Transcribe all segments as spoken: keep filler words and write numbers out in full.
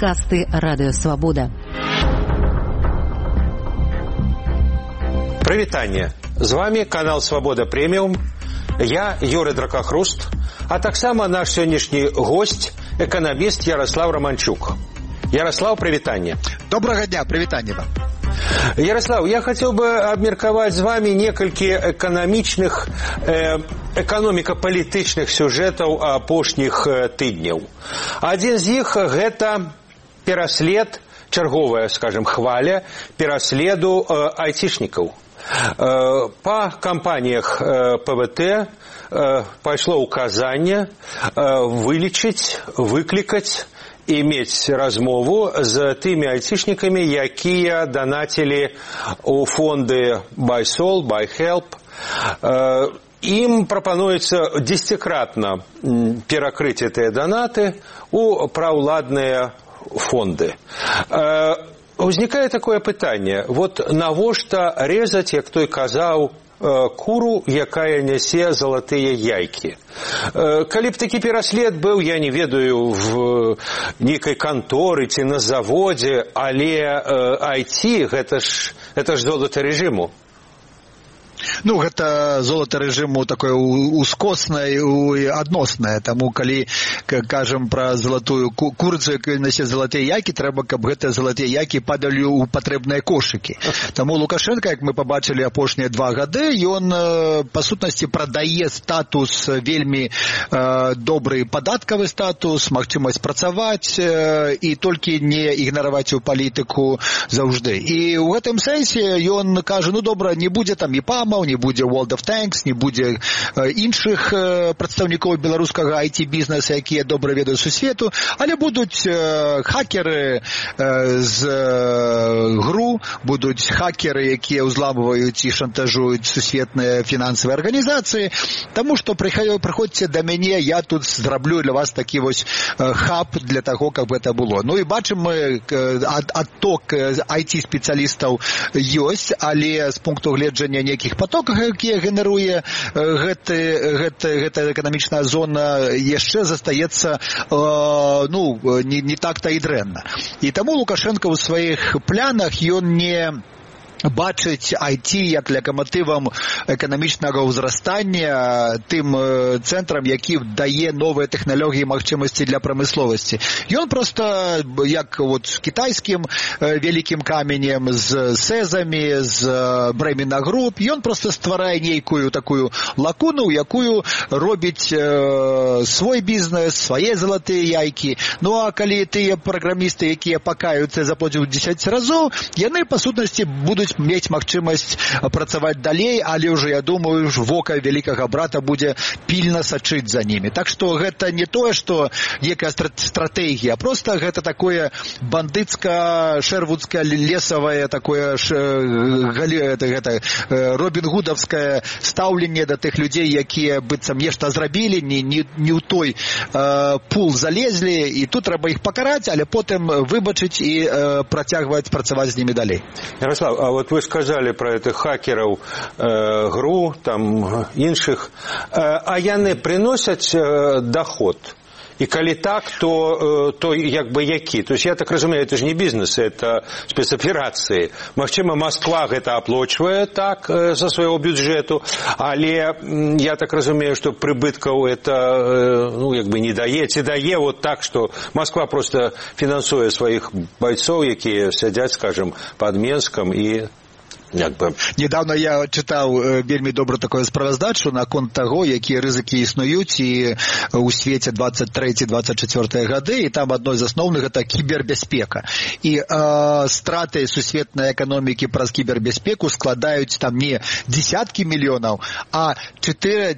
Падкасты Радыё Свабода. Прывітанне. З вами канал Свабода Прэміум. Я Юрый Дракахруст, а таксама наш сённяшні гость, эканаміст Ярослав Романчук. Ярослав, прывітанне. Добрага дня, прывітанне вам. Ярослав, я хотел бы обмерковать с вами несколько экономичных, э, экономико-политичных сюжетов апошних тыдняў. Один из них – это пераслед, черговая, скажем, хваля, пераследу э, айтишников. Э, по компаниях э, ПВТ э, пошло указание э, вылечить, выкликать, иметь размову з тими айтишниками, якія донатили у фонды BuySol, BuyHelp. Им пропонуется десятикратно перекрыть эти донаты у праўладныя фонды. Возникает такое пытанне, вот навошта резать, як той казаў, куру, якая нясе залатыя яйкі. Калі б такі пераслед быў, я не ведаю, в нейкай канторы ці на заводзе, але ай ти гэта ж, гэта ж золата рэжыму. Ну, гэта золата рэжыму такое ускоснае і адноснае. Таму, калі кажам пра залатую курыцу, якая нясе залатыя яйкі, трэба, каб гэтыя залатыя яйкі падалі ў патрэбныя кошыкі. Таму Лукашенко, як мы пабачылі апошнія два гады, ён, па сутнасці, прадае статус, вельмі э, добры падаткавы статус, магчымасць працаваць э, і толькі не ігнараваць у палітыку заўжды. І ў гэтым сэнсе ён кажа, ну, добра, не будзе там і ПАМаў, не будзе World of Tanks, не будзе э, іншых э, прадстаўнікоў беларускага ай ти-бізнеса, якія добра ведаюць сусвету, але будуць э, хакеры э, з э, гру, будуць хакеры, якія ўзламваюць і шантажуюць сусветныя фінансавыя арганізацыі, таму што прыходзьце да мяне, я тут зраблю для вас такі вось э, хаб для таго, каб гэта было. Ну і бачым мы э, адток ай ти-спецыялістаў ёсць, але з пункту гледжання нейкіх потоках, якія генеруе гэты, гэты, гэта эканамічная зона, яшчэ застаецца э, ну, не, не так-то і дрэнна. І таму Лукашенко ў сваіх планах ён не бачыць ай ти як лакаматывам эканамічнага ўзрастання, тым цэнтрам, які дае новыя тэхналогіі і магчымасці для прамысловасці. Ён проста, як вот з кітайскім вялікім каменем, з сэзамі, з Бремена Груп, ён проста стварае нейкую такую лакуну, якую робіць э, свой бізнес, свае залатыя яйкі. Ну а калі тыя праграмісты, якія пакаюцца і заплацяць дзесяць разоў, яны, па сутнасці, будуць мець магчымасць працаваць далей, але ўжо, я думаю, вока вялікага брата будзе пільна сачыць за німі. Так што гэта не тое, што некая стратэгія, а проста гэта такое бандыцка-шэрвудскае лесавае такое гэта, гэта, робін-гудаўскае стаўленне да тых людзей, якія быццам нешта зрабілі, не, не, не ў той э, пул залезлі, і тут трэба іх пакараць, але потым выбачыць і э, працягваць працаваць з німі далей. Ярослав, а вот вы сказали про этих хакеров э, ГРУ, там, іншых, э, а яны приносят э, доход? И коли так, то, то як бы які? То есть я так разумею, это же не бизнес, это спецоперации. Магчыма, Москва гэта аплачвае так со своего бюджету, але я так разумею, что прибытков это ну, як бы не дае, ці дае вот так, что Москва просто финансуе своих бойцов, якія сядзяць, скажем, под Менском и Недавно я чытаў вельмі добра такое справаздачу наконт таго, якія рызыкі існуюць і ў свеце двадцать третий двадцать четвёртый гады, і там адной з асноўных гэта кібербяспека. І э, страты сусветнай эканомікі праз кібербяспеку складаюць там не десяткі мільёнаў, а чатыры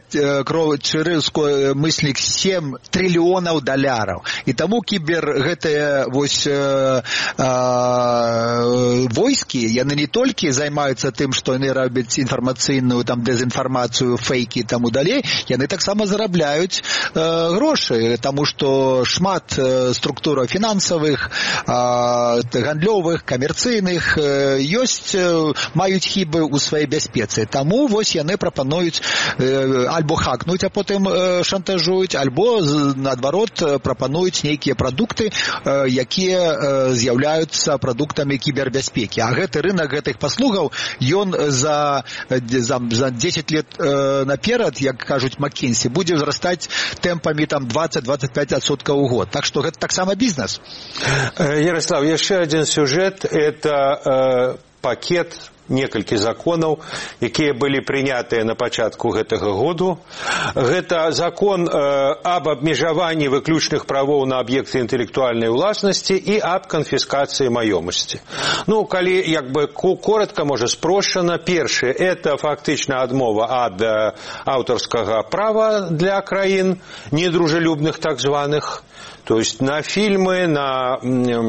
мыслік сем трыльёнаў даляраў. І таму кібер гэтыя вось э, э, войскі, яны не толькі займаюць займаюцца тым, што яны робяць інфармацыйную там дэзінфармацыю, фейкі і таму далей, яны таксама зарабляюць э, грошы, таму што шмат э, структураў фінансавых, э, гандлёвых, камерцыйных э, ёсць, э, маюць хібы ў сваёй бяспецы. Таму вось яны прапануюць э, альбо хакнуць, а потым э, шантажуюць, альбо наадварот прапануюць нейкія прадукты, э, якія э, з'яўляюцца прадуктамі кібербяспекі. А гэты рынок гэтых паслугаў, ён за, за, за дзесяць лет э, наперад, як кажуць Маккенсі, будзе ўзрастаць тэмпамі там двадцать-двадцать пять адсоткаў у год. Так што гэта таксама бізнес. Ярослав, яшчэ адзін сюжет, это э, пакет некалькі законаў, якія былі прынятыя на пачатку гэтага году. Гэта закон э, аб абмежаванні выключных правоў на аб'екты інтэлектуальнай уласнасці і аб канфіскацыі маёмасці. Ну, калі як бы коротко, можа спрошчана, першае, это фактычна адмова ад э, аўтарскага права для краін недружелюбных так званых, то есть на фильмы, на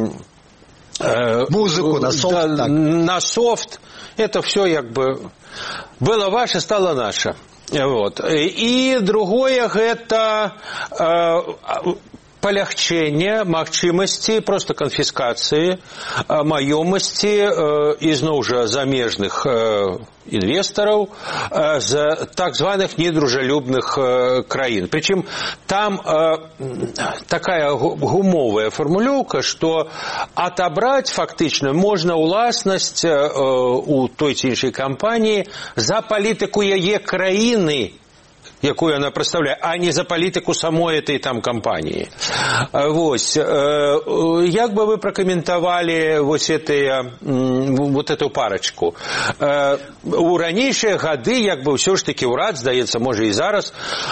э, музыку, на софт, да, так. на софт. Это все как бы было ваше, стало наше. Вот. И другое, это э, полягчение магчымасці просто канфіскацыі маёмасці э, ізноў жа замежных э, инвесторов э, з так званых недружелюбных э, краін. Причем там э, такая гумовая формулёўка, что отобрать фактично можно уласнасць э, у той ці іншай кампаніі за палітыку яе краіны, якую она представляе, а не за палітыку самой этой там кампаніі. Вось. Як бы вы пракаментавалі вось этыя, вот эту парочку? У ранейшыя гады, як бы ўсё ж такі ўрад, здаецца, можа і зараз,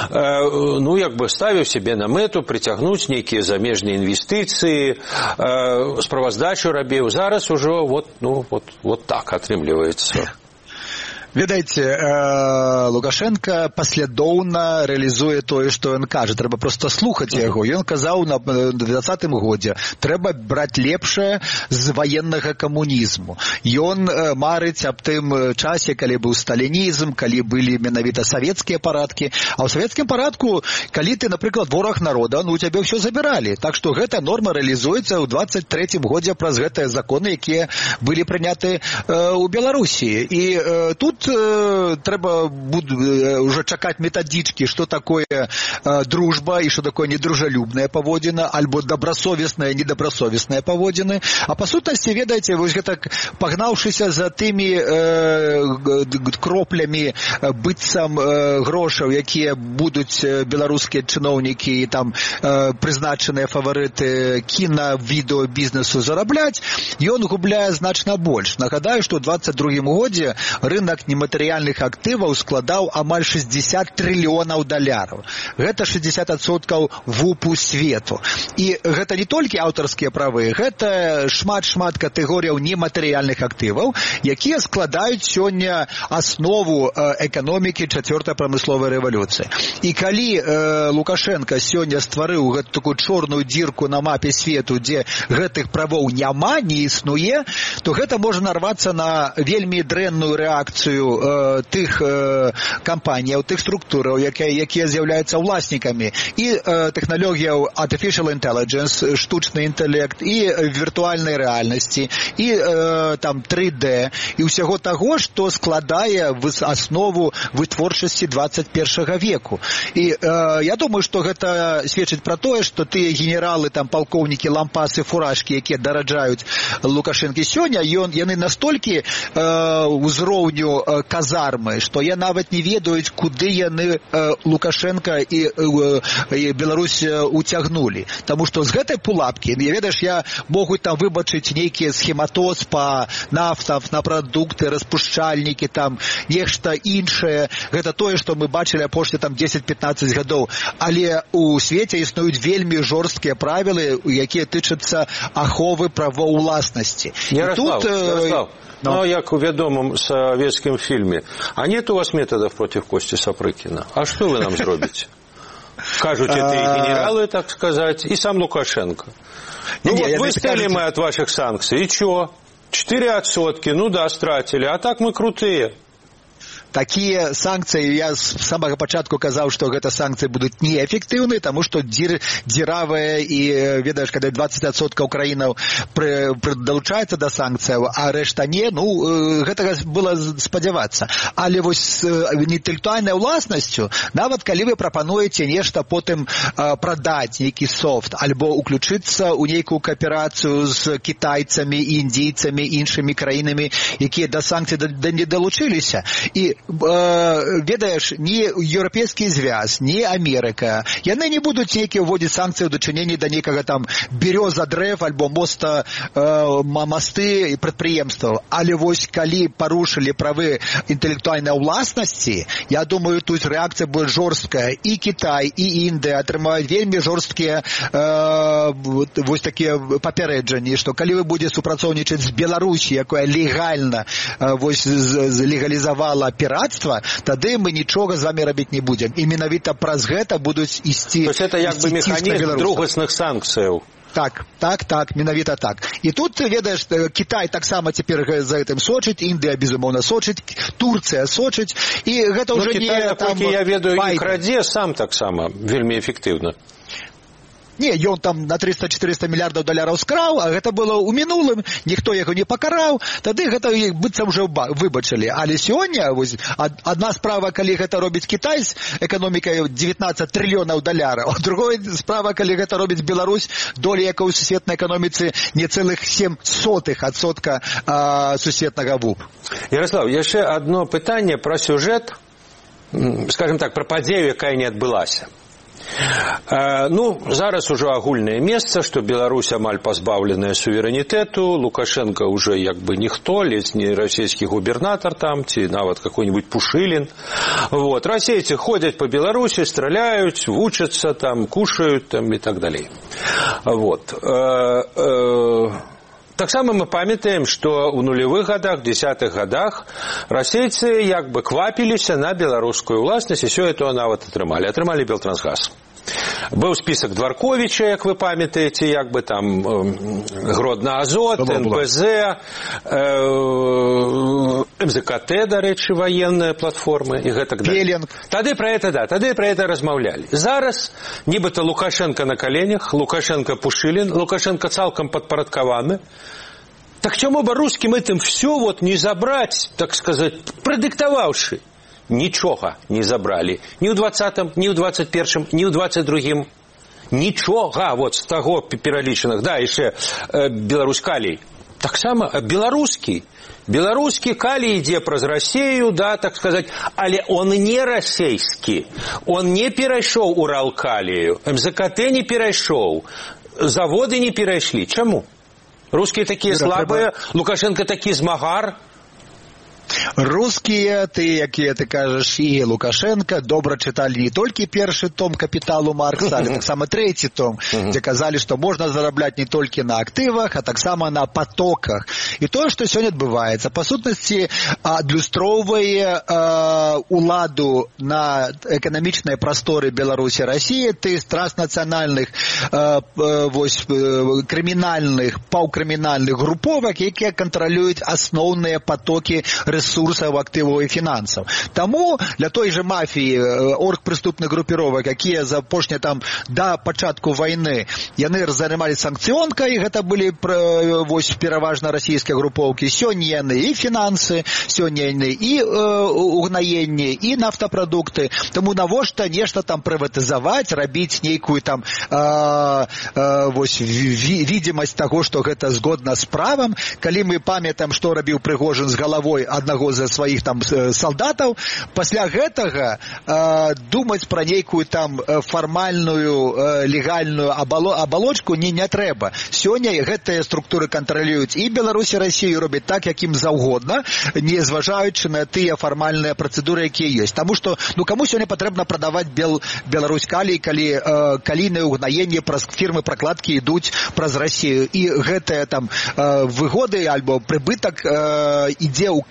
ну, як бы ставіў себе на мэту прыцягнуць нейкія замежныя інвестыцыі, справаздачу рабіў. Зараз ужо вот, ну, вот, вот так атрымліваецца. Ведаеце, э, Лукашенко паслядоўна рэалізуе тое, што ён кажа. Трэба проста слухаць яго. Ён казаў на двадцатым годзе, трэба браць лепшае з ваеннага камунізму. Ён э, марыць аб тым часе, калі быў сталінізм, калі былі менавіта савецкія парадкі. А ў савецкім парадку, калі ты, напрыклад, вораг народа, ну, у цябе ўсё забіралі. Так што гэта норма рэалізуецца ў двадцать трэцім годзе праз гэтыя законы, якія былі прыняты э, ў Беларусі. І э, тут трэба уже чакаць метадички, что такое э, дружба и что такое недружелюбная паводзіна, альбо добросовестная, недобросовестная паводзіны. А па сутнасці, ведаеце, вось гэта пагнаўшыся за тымі э, кроплямі быццам э, грошаў, якія будуць беларускія чыноўнікі і там э, прызначаныя фаварыты кіна, відео, бізнесу зарабляць, ён губляе значна больш. Нагадаю, што ў двадцать другім годзе рынок нематэрыяльных актываў складаў амаль шестьдесят трыльёнаў даляраў. Гэта шестьдесят адсоткаў вупу свету. І гэта не толькі аўтарскія правы, гэта шмат-шмат катэгорыяў нематэрыяльных актываў, якія складаюць сёння аснову эканомікі чацвёртай прамысловай рэвалюцыі. І калі э, Лукашенко сёння стварыў гэту такую чорную дзірку на мапе свету, дзе гэтых правоў няма, не існуе, то гэта можа нарвацца на вельмі дрэнную рэакцыю э, тых э, кампаніяў, тых структураў, якія, якія з'яўляюцца ўласнікамі і э, тэхналогіяў artificial intelligence, штучны інтэлект, і віртуальнай рэальнасці, і э, там три дэ, і ўсяго таго, што складае аснову вытворчасці двадцать першага веку. І э, я думаю, што гэта сведчыць пра тое, што тыя генералы, там палкоўнікі, лампасы, фуражкі, якія дараджаюць Лукашэнкі сёння, ён, яны настолькі э, ўзроўню казармы, што я нават не ведаюць, куды яны э, Лукашенко і, э, і Беларусь уцягнулі. Таму што з гэтай пулапкі, я ведаеш, я могуць там выбачыць нейкія схематоз па нафтах, на прадукты, распушчальнікі, там нешта іншае. Гэта тое, што мы бачылі апошнія там дзесяць-пятнаццаць гадоў. Але у свеце існуюць вельмі жорсткія правілы, якія тычацца аховы правоў уласнасці. Ярослав, тут, Ярослав. Но. Ну, как в вядомом советском фильме. А нет у вас методов против Кости Сапрыкина? А что вы нам зробите? Кажут, это и генералы, так сказать, и сам Лукашенко. Ну, вот выстояли мы от ваших санкций, и чё? четыре адсоткі, ну да, стратили, а так мы крутые. Такія санкцыі, я з самага пачатку казаў, што гэта санкцыі будуць неэфектыўныя, таму што дзір, дзіравыя і, ведаеш, калі дваццаць адсоткаў краінаў пры, пры, далучаецца да санкцыяў, а рэшта не, ну, гэтага было спадзявацца. Але вось інтэлектуальнай уласнасцю, нават калі вы прапануеце нешта потым прадаць, нейкі софт, альбо уключыцца ў нейкую кааперацыю з кітайцамі, індійцамі, іншымі краінамі, якія да санкцый да, да не далучыліся, і ведаеш, ні еўрапейскі звяз, ні Амерыка, яны не будуць нейкія ўводзіць санкцыі ў дачыненні да нейкага там бяроза дрэв альбо моста, э, масты і прадпрыемстваў. Але вось калі парушылі правы інтэлектуальнай уласнасці, я думаю, тут рэакцыя будзе жорсткая. І Кітай, і Індыя атрымаюць вельмі жорсткія э, вось такія папярэджанні, што калі вы будзе супрацоўнічаць з Беларусі, якая легальна э, вось легалізавала піратства, тады мы нічога з вами рабіць не будзем. І менавіта праз гэта будуць ісці. То есть это як бы механізм другасных санкцыяў. Так, так, так, менавіта так. І тут, ведаеш, Кітай таксама цяпер за гэтым сочыць, Індыя, безумоўна, сочыць, Турцыя сочыць, і гэта ўжо ну, не... Кітай, там, я ведаю, і крадзе сам таксама вельмі эфектыўна. Не, ён там на триста-четыреста мільярдаў даляраў скраў, а гэта было ў мінулым, ніхто яго не пакараў, тады гэта быццам уже выбачылі. Але сёння, вось, адна справа, калі гэта робіць Кітай з эканомікай дзевятнаццаць трыльёнаў даляраў, а другая справа, калі гэта робіць Беларусь, доля якой у сусветнай эканоміцы не цэлых сем сотых адсотка сусветнага ВУП. Ярослав, яшчэ адно пытанне пра сюжэт, скажем так, пра падзею, якая не адбылася. Ну, зараз уже агульнае месца, што Беларусь амаль пазбаўленая суверэнітэту, Лукашенко уже як бы ніхто, ледзь не расійскі губернатар там, ці нават какой-нибудь Пушилин. Вот. Расейцы ходят по Беларуси, стреляют, учатся там, кушают там и так далее. Вот. Так само мы памятаем, что в нулевых годах, в десятых годах расейцы як бы квапіліся на беларускую ўласнасць, і сёлета нават атрымалі. Атрымалі Белтрансгаз. Быў список Дворковича, як вы памятаеце, як бы там Гродно Азот, эн пэ зэ, эм зэ ка тэ, да рэчы, военная платформа і гэтак далее. Тады про это, да, тады про это размаўлялі. Зараз нібыта Лукашенко на коленях, Лукашенко Пушилин, Лукашенко цалкам падпарадкаваны. Так чему бы русским этим все вот не забрать, так сказать, продиктовавши? Нічога не забрали. Ні ў двадцатым, ні ў двадцать первым, ні ў двадцать другім. Нічога, вот, з таго пералічаных. Да, яшчэ э, Беларусь калій. Так само беларускі. Беларускі калій ідзе праз Расею, да, так сказать, але он не расейскі. Он не перайшоў Уралкалію. эм зэ ка тэ не перайшоў. Заводы не перайшлі. Чаму? Рускія такія слабыя, Лукашенко такі змагар. Рускія, ты, якія ты кажаш, і Лукашенко добра чыталі не толькі першы том «Капіталу» Маркса, але таксама трэці том, дзе казалі, што можна зарабляць не толькі на актывах, а таксама на потоках. І тое, што сёння адбываецца, па сутнасці адлюстроўвае уладу на эканамічнай прасторы Беларусі, Расіі, ты з транснацыянальных вось крымінальных, паўкрымінальных груповак, якія кантралююць асноўныя потокі ресурсаў, актываў і фінансаў. Таму для той же мафіі, оргпрыступных групіровак, якія за апошнія там да пачатку вайны, яны займаліся санкцыёнкай, гэта былі вось пераважна расійскія групоўкі. Сёння яны і фінансы, сёння яны і угнаенне, і нафтапрадукты. Таму навошта нешта там прыватызаваць, рабіць нейкую там а, а, вось відзімасць таго, што гэта згодна з правам. Калі мы памятаем, што рабіў Прыгожин з галавой аднаго з сваіх там салдатаў, пасля гэтага э, думаць пра нейкую там фармальную э, легальную абалочку не, не трэба. Сёння гэтыя структуры кантралююць і Беларусь, і Расію, робяць так, якім заўгодна, не зважаючы на тыя фармальныя працэдуры, якія ёсць. Таму што, ну, каму сёння патрэбна прадаваць Бел, Беларусь калій, калі э, калійнае ўгнаенне праз фірмы пракладкі ідуць праз Расію, і гэтыя там э, выгоды альбо прыбытак э, ідзе ў кэшам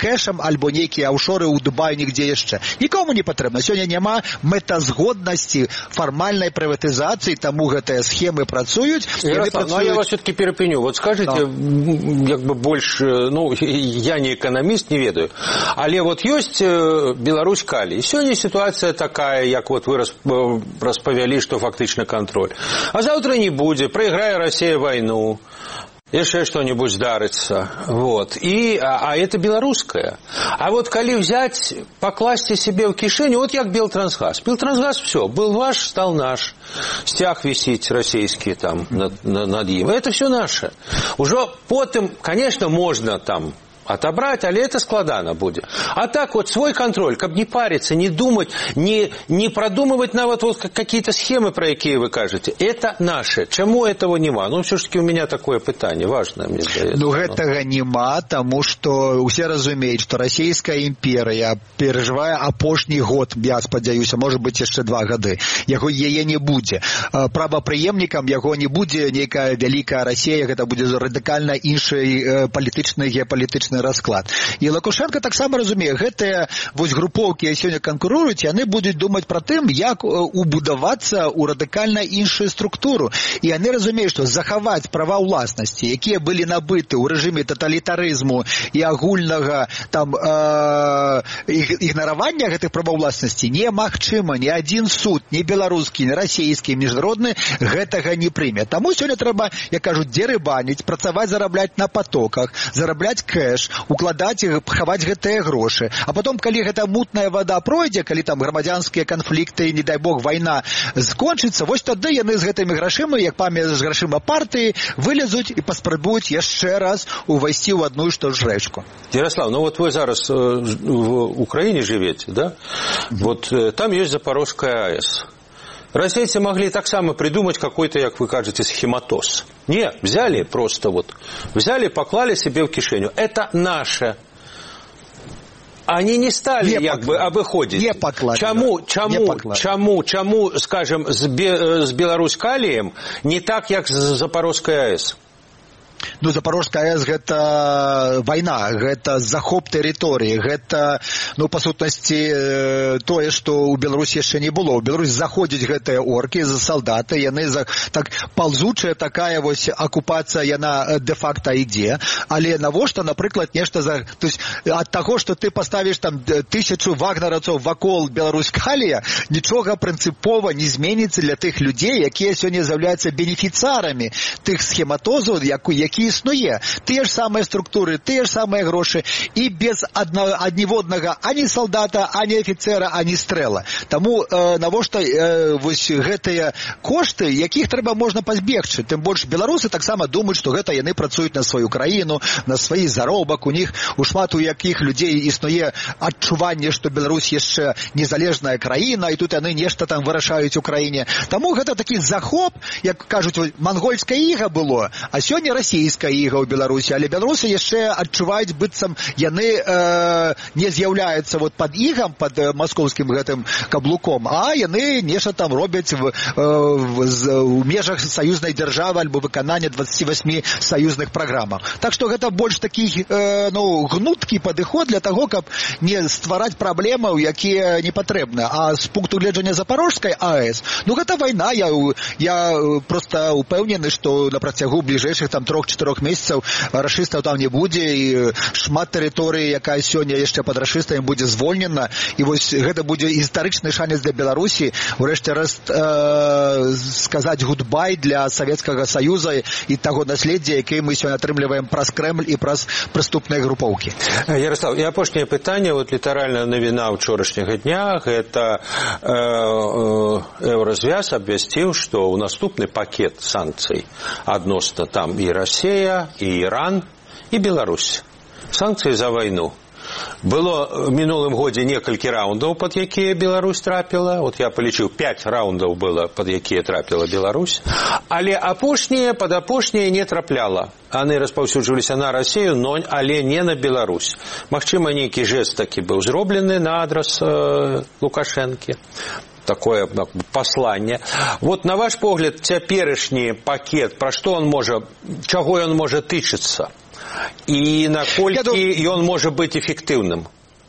альбо нейкія аўшоры ў Дубаі, нігде яшчэ. Нікому не патрэбна. Сёння няма мэтазгоднасці фармальнай прыватызацыі, таму гэтыя схемы працуюць. Ярослав, ну а я вас все-таки перепеню. Вот скажите, да. Як бы больше, ну, я не экономист, не ведаю, але вот есть Беларусь калий. Сегодня ситуация такая, як вот вы расповели, что фактично контроль. А завтра не будет, проиграя Россия войну. Еще что-нибудь здарится. Вот. И, а, а это белорусское. А вот коли взять, покласть себе в кишень, вот як Белтрансгаз. Белтрансгаз все, был ваш, стал наш. Стяг висит российский там над, над ним. Это все наше. Уже потом, конечно, можно там отобрать, але это складано будет. А так вот свой контроль, как не париться, не думать, не, не продумывать нават вот какие-то схемы, про какие вы кажете. Это наше. Чему этого нема? Ну, все-таки у меня такое питание важное, мне кажется. Ну, гэтага нема, тому что все разумеют, что Российская империя переживая апошні год, я спадзяюся, может быть, еще два годы, яго яе не будет. Правопреемником яго не будет некая великая Россия, это будет радикально інший політичный, геополитичный расклад. І Лукашенко так само разумее, гэтыя вось групоўкі сёння канкуруюць, яны будуць думаць пра тым, як убудавацца ў радыкальна іншую структуру. І яны разумеюць, што захаваць права ўласнасці, якія былі набыты ў рэжыме таталітарызму і агульнага там э, ігнаравання гэтых правоў уласнасці немагчыма. Ні адзін суд, ні беларускі, ні расійскі, ні міжнародны гэтага не прыме. Таму сёння трэба, як кажуць, дерыбаніць, працаваць, зарабляць на потоках, зарабляць кэш, укладаць і хаваць гэтыя грошы. А потом, калі гэта мутная вада пройдзе, калі там грамадзянскія канфлікты, не дай бог, вайна скончыцца, вось тады яны з гэтымі грашыма, як памяць з грашыма партыі, вылезуць і паспрабуюць яшчэ раз увайсці ў адну ж ту ж рэчку. Ярослав, ну вот вы зараз в Украине живете, да? Вот там есть Запорожская АЭС. Российцы могли так само придумать какой-то, как вы кажете, схематоз. Не, взяли просто вот, взяли, поклали себе в кишеню. Это наше. Они не стали, не как бы, обыходить. Не поклали. Чему, чему, чему, чему, скажем, с, Бе, с Беларусь-Калием не так, как с Запорожской АЭС? Ну, Запорожская АЭС гэта вайна, гэта захоп тэрыторыі, гэта, ну, па сутнасці, тое, што ў Беларусі яшчэ не было. У Беларусь заходзяць гэтыя оркі, салдаты, яны за, так палзучая такая вось акупацыя, яна дэ-факта ідзе, але навошта, напрыклад, нешта за... То есть ад таго, што ты паставіш там тысячу вагнераўцаў вакол Беларусь-Калія, нічога прынцыпова не зменіцца для тых людзей, якія сёння з'яўляюцца бенефіцарамі тых схематозаў, які які існуе. Тыя ж самыя структуры, тыя ж самыя грошы і без адніводнага ані салдата, ані афіцера, ані стрэла. Таму э, навошта э, вось гэтыя кошты, якіх трэба можна пазбегчы. Тым больш беларусы таксама думаюць, што гэта яны працуюць на сваю краіну, на свой заробак. У них у шмат у якіх людзей існуе адчуванне, што Беларусь яшчэ незалежная краіна, і тут яны нешта там вырашаюць у краіне. Таму гэта такі захоп, як кажуць, мангольская іга было, а сёння расійская іга ў Беларусі, але беларусы яшчэ адчуваюць, быццам яны э, не з'яўляюцца вот пад ігам, пад э, маскоўскім гэтым каблуком, а яны нешта там робяць в, э, в, в межах саюзнай дзяржавы альбо выканання двадцати восьми саюзных праграмаў. Так што гэта больш такі э, ну, гнуткі падыход для таго, каб не ствараць праблемаў, якія не патрэбны. А з пункту гледжання Запорожскай АЭС, ну гэта вайна, я, я проста упэўнены, што на працягу бліжэйшых там трох-чатырох месяцаў рашыстаў там не будзе, і шмат тэрыторыі, якая сёння яшчэ пад рашыстамі, будзе звольнена, і вось гэта будзе гістарычны шанец для Беларусі урэшце раз э, сказаць гудбай для Савецкага Саюза і таго наследдзя, якое мы сёння атрымліваем праз Крэмль і праз прыступныя групоўкі. Ярослав, і апошняе пытанне, вот літаральна навіна ўчорашняга дня, гэта э, э, Еўразвяз абвясціў, што ў наступны пакет санкцый адносна там і Россия, і Иран, і Беларусь. Санкцыі за вайну. Было в мінулым годзе некалькі раундаў, пад якія Беларусь трапіла. Вот я полічыў, пять раундаў было, пад якія трапіла Беларусь. Але апошнія, пад апошнія не трапляла. Яны распаўсюджваліся на Россию, но але не на Беларусь. Магчыма, нейкі жест такі быў зроблены на адрас э, Лукашэнкі. Такое послание. Вот на ваш погляд, цяперашні пакет, пра што он можа, чаго ён можа тычыцца? і наколькі ён можа быць эфектыўным?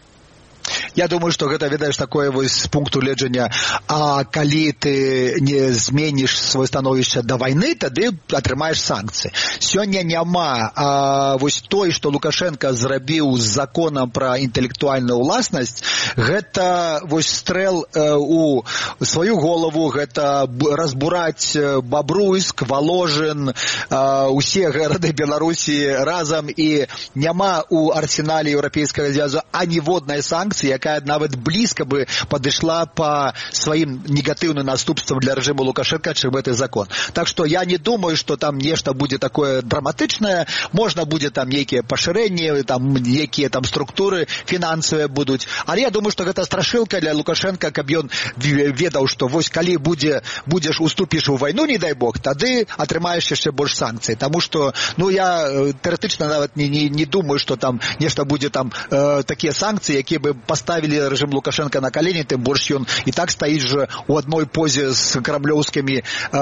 Я думаю, што гэта, ведаеш, такое вось з пункту гледжання, а калі ты не зменіш сваё становішча да вайны, тады атрымаеш санкцыі. Сёння няма а, вось той, што Лукашенко зрабіў з законам пра інтэлектуальную ўласнасць, гэта вось стрэл э, у сваю голову, гэта разбураць Бабруйск, Воложин, э, усе гарады Беларусі разам, і няма у арсенале Еўрапейскага звязу аніводнай санкцыі, якая нават блізка бы падышла па сваім негатыўным наступствам для рэжыму Лукашенко, чым гэты закон. Так што я не думаю, што там нешта будзе такое драматычнае, можна будзе там нейкія пашырэнні, там нейкія там структуры фінансавыя будуць, але я думаю, што гэта страшылка для Лукашенко, каб ён ведаў, што вось калі будзе, будзеш уступіш у вайну, не дай бог, тады атрымаеш яшчэ больш санкцый. Таму што, ну, я тэарэтычна нават не, не, не думаю, што там нешта будзе там э, такія санкцыі, якія бы поставили рэжым Лукашенко на калені, тым больш ён і так стаіць жа у адной позе з крамлёўскімі э,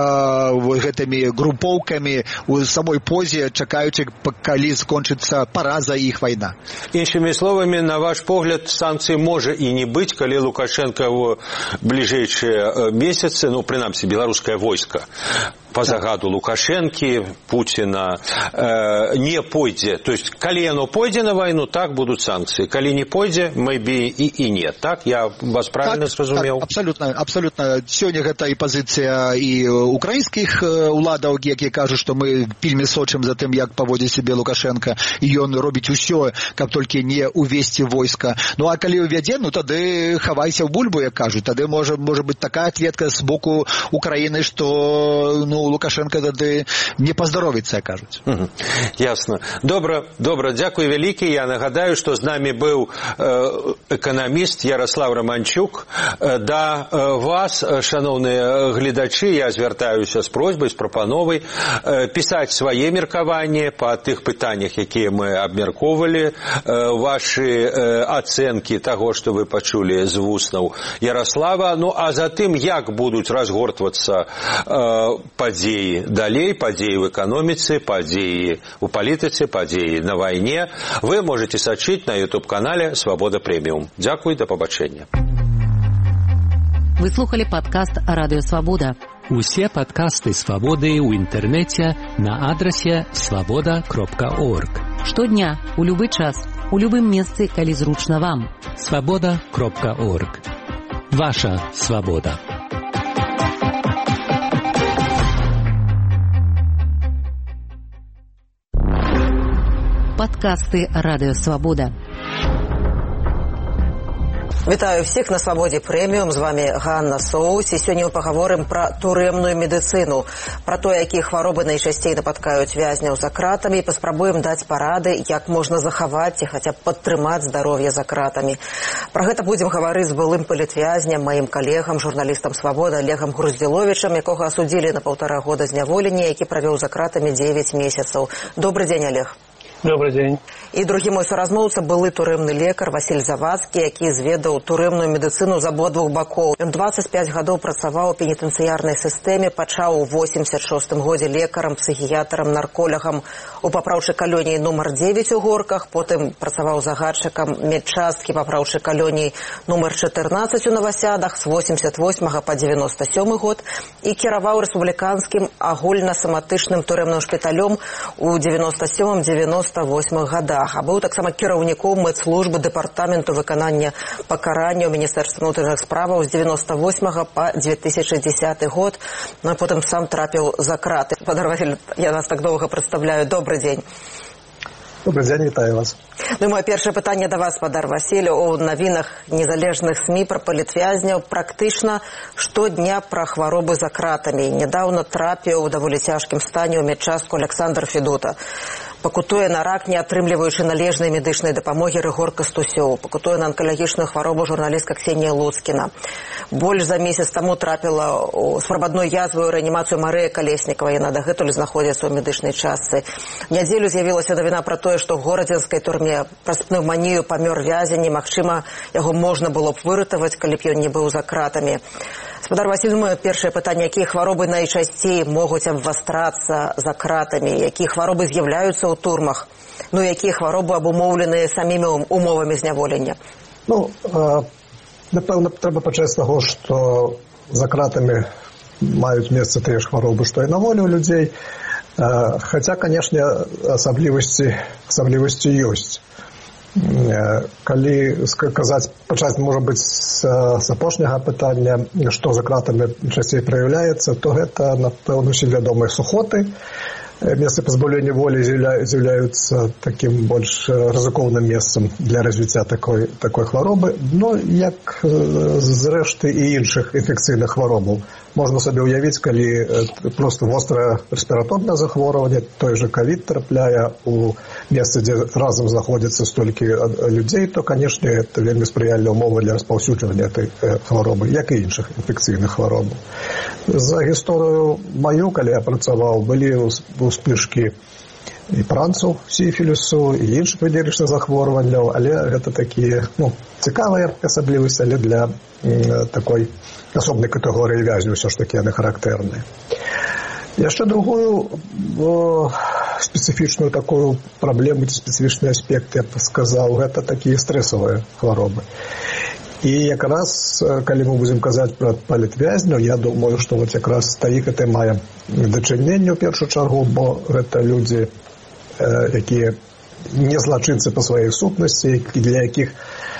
гэтымі групоўкамі, у самой позе, чакаючы, калі скончыцца параза іх вайна. Іншымі словамі, на ваш погляд, санкцый можа і не быць, калі Лукашенко ў бліжэйшыя месяцы, ну, прынамсі, беларускае войска, по загаду Лукашенки, Путина, э, не пойдзе. То есть, калі яно пойдзе на войну, так будут санкции. Калі не пойдзе, maybe и, и нет. Так? Я вас правильно так, зразумеў? Так, абсолютно, абсолютно. Сёння гэта і пазіцыя і украінскіх уладаў, якія кажуць, што мы вельмі сочым за тым, як паводзіць сябе Лукашенко, і ён робіць усё, каб толькі не увесці войска. Ну, а калі увядзе, ну, тады хавайся ў бульбу, як кажуць. Тады можа, можа быць такая ответка з боку Украіны, што, ну, Лукашенко тады не паздаровіцца, кажуць. Угу. Ясно. Добра, добра, дзякуй вялікі. Я нагадаю, што з намі быў э, эканаміст Ярослав Романчук. Э, да э, вас, шановныя гледачы, я звяртаюся з просьбай, з прапановай э, пісаць свае меркаванні па тых пытаннях, якія мы абмяркоўвалі, э, вашы э, ацэнкі таго, што вы пачулі з вуснаў Ярослава. Ну, а затым, як будуць разгортвацца э, падзеі далей, падзеі ў эканоміцы, падзеі ў палітыцы, падзеі на вайне, вы можете сачыць на YouTube-канале «Свабода Прэміум». Дзякуй, да пабачэння. Вы слухали падкаст «Радыё Свабода». Усе падкасты «Свабоды» ў інтэрнэце на адрасе свабода кропка орг. Штодня, у любы час, у любым месцы, калі зручна вам. свабода кропка орг. Ваша свабода. Подкасты «Радио Свобода». Вітаю всіх на Свабодзе Прэміум, з вами Ганна Соус, і сёння мы пагаворым пра турэмную медыцыну, пра то, якія хваробы найчасцей напаткаюць вязняў за кратамі, і паспрабуем даць парады, як можна захаваць ці хаця б падтрымаць здароўе за кратамі. Пра гэта будзем гаварыць з былым палітвязням, маім калегам, журналістам Свабоды Олегам Груздзіловічам, якога асудзілі на паўтара года зняволення, які правёў за кратамі дзевяць месяцаў. Добрый дзень, Олег. Добрый день. І другі мой суразмоўца, былы турэмны лекар Васіль Завадскі, які зведаў турэмную медыцыну з абодвух бакоў. Ён дваццаць пяць гадоў працаваў у пенітэнцыярнай сістэме, пачаў у восемьдесят шостым годзе лекарам, псіхіятрам, нарколягам у папраўчай калоніі нумар дзевяць у Горках, потым працаваў загадчыкам медчасткі папраўчай калоніі нумар чатырнаццаць у Новасядах з восемьдесят восьмага па девяносто сёмы год і кіраваў рэспубліканскім агульна-саматычным турэмным шпіталём у девяносто сёмым девяносто восьмым годах. А быў таксама кіраўніком медслужбы дэпартаменту выканання пакарання ў Міністэрстве ўнутраных справаў з девяносто восьмага па две тысячи десятый год, ну а потым сам трапіў за краты. Спадар Васіль, я вас так доўга прадстаўляю. Добрый дзень. Добрый дзень, вітаю вас. Ну, моё першае пытанне да вас, спадар Васіль. У навінах незалежных СМІ пра палітвязняў практычна штодня пра хваробы за кратамі. Нядаўна трапіў у даволі цяжкім стане ў медчастку Александр Федута. Пакутуе на рак, не атрымліваючы належнай медычнай дапамогі Рыгор Кастусёў. Пакутуе на анкалагічную хваробу журналістка Ксенія Луцкіна. Больш за месяц таму трапіла з прабадной язвай у рэанімацыю Марыя Калеснікава. Яна дагэтуль знаходзіцца ў медычнай частцы. В нядзелю з'явілася навіна пра тое, што ў горадзенскай турме праз пнеўманію памёр вязень, і, магчыма, яго можна было б выратаваць, калі б ён не быў за кратамі. Спадар Васіль, моё першае пытанне, якія хваробы найчасцей могуць абвастрацца за кратамі, якія хваробы з'яўляюцца ў турмах, ну якія хваробы абумоўлены самімі умовамі зняволення? Ну, напэўна, трэба пачаць з таго, што за кратамі маюць месца тыя ж хваробы, што і на волі ў людзей, хаця, канешне, асаблівасці, асаблівасці ёсць. Калі сказаць, пачаць, можа быць, з апошняга пытання, што за кратамі часцей праяўляецца, то гэта, напэўна, усім вядомыя сухоты. Месцы пазбаўлення волі з'яўляюцца такім больш рызыкоўным месцам для развіцця такой, такой хваробы. Ну, як зрэшты і іншых інфекцыйных хваробаў. Можна сабе ўявіць, калі проста вострае рэспіраторнае захворванне, той же ковід трапляе у месцы, дзе разам знаходзіцца столькі людзей, то, канешне, это вельмі спрыяльныя ўмовы для распаўсюджвання этой хваробы, як і іншых інфекцыйных хваробаў. За гісторыю маю, калі я працаваў, былі успышкі і пранцу, сіфілісу, і іншых венерычных захворванняў, але гэта такія, ну, цікавыя асаблівасці, але для м, такой асобнай катэгорыі вязню ўсё ж такі яны характэрныя. Яшчэ другую о, спецыфічную такую праблему, спецыфічны аспект, я б сказаў, гэта такія стрэсавыя хваробы. І якраз, калі мы будзем казаць пра палітвязняў, я думаю, што вот якраз да іх гэта мае дачыненне ў першую чаргу, бо гэта людзі, якія не злачынцы па сваёй сутнасці, для якіх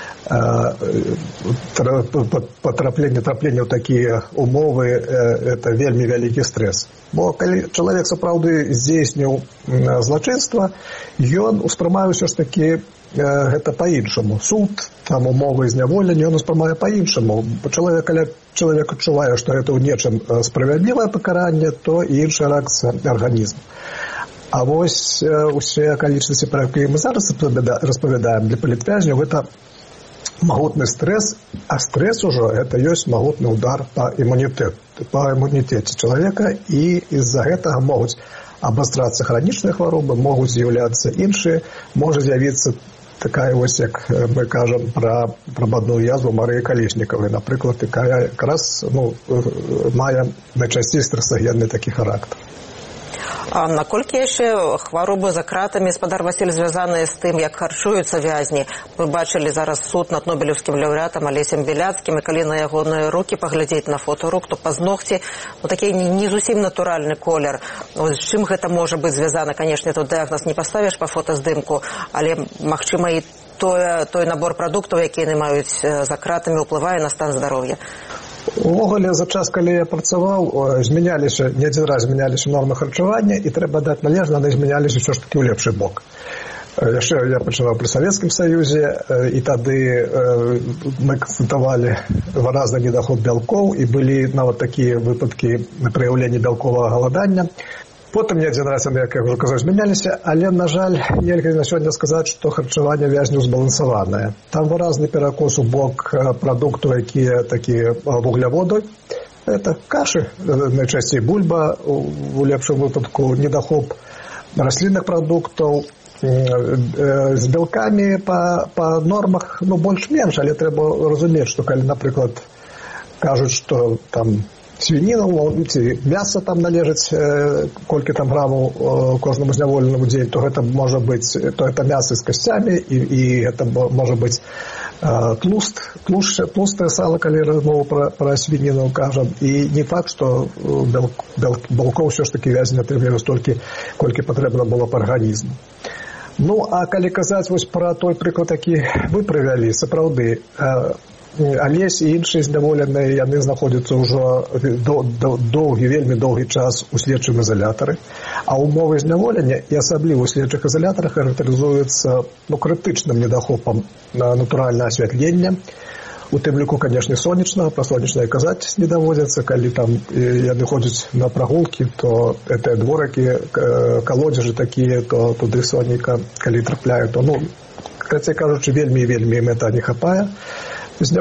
патрапленне трапленне ў такія умовы это вельмі вялікі стрэс. Бо калі чалавек сапраўды здзейсніў злачынства, ён успрымае ўсё ж такі гэта па-іншаму. Суд, там умовы зняволення, ён успрымае па-іншаму. Чалавек, калі чалавек адчувае, што гэта ў нечым справядлівае пакаранне, то і іншая рэакцыя арганізму. А вось усе акалічнасці, пра якія мы зараз распавядаем для палітвязняў, гэта магутны стрэс, а стрэс ужо гэта ёсць магутны удар па імунітэт, па імунітэце чалавека, і з-за гэтага могуць абвастрацца хранічныя хваробы, могуць з'яўляцца іншыя, можа з'явіцца такая вось, як мы кажам пра прабадную язву Марыі Калеснікавай, напрыклад, якая якраз ну, мае найчасцей стрэсагенны такі характар. А наколькі яшчэ хваробы за кратамі, спадар Васіль, звязаныя з тым, як харчуюцца вязні? Мы бачылі зараз суд над нобелеўскім лаўрэатам Алесем Беляцкім, і калі на ягоныя рукі паглядзець на фотарук, то пазногці ну, такі не, не зусім натуральны колер. З чым гэта можа быць звязана? Канешне, тут дыягназ не паставіш па фотаздымку, але, магчыма, і той, той набор прадуктаў, якія яны маюць за кратамі, ўплывае на стан здароўя. Увогуле, за час, калі я працаваў, змяняліся, не адзін раз змяняліся нормы харчавання, і трэба даць належна, яны змяняліся ўсё ж такі ў лепшы бок. Яшчэ я пачынаў пры Савецкім Саюзе, і тады мы канстатавалі выразны недахоп бялкоў, і былі нават такія выпадкі праяўлення бялковага галадання. Потым не адзін раз, як я ўжо казаў, змяняліся, але, на жаль, нельга на сёння сказаць, што харчаванне вязняў збалансаванае. Там выразны перакос у бок прадуктаў, якія такія вугляводы. Это кашы, найчасцей бульба, у лепшым выпадку недахоп раслінных прадуктаў, з бялкамі па, па нормах, ну, больш-менш, але трэба разумець, што калі, напрыклад, кажуць, што там свініну, ці мяса там належыць, колькі там грамаў кожнаму зняволенаму дзень, то гэта можа быць, то это мяса з касцямі, і, і гэта можа быць тлуст, тлустае сало, калі размову пра, пра свініну кажам, і не факт, што бялкоў ўсё ж такі вязень атрымлівае столькі, колькі патрэбна было па арганізму. Ну, а калі казаць вось пра той прыклад, які вы прывялі, сапраўды, Алесь і іншыя зняволеныя, яны знаходзяцца ўжо доўгі, вельмі доўгі час у следчым изолятары, а умовы зняволення і асабліва ў следчых изолятарах характарызуюцца ну, крытычным недахопам на натуральнае асвятленне. У тым ліку, канешне, сонечнага, пра сонечнае казаць не даводзіцца, калі там яны ходзяць на прагулкі, то гэтыя дворыкі, калодзежы такія, то туды сонейка, калі трапляюць, то, ну, карацей кажучы, вельмі і вельмі ім гэта не хапае.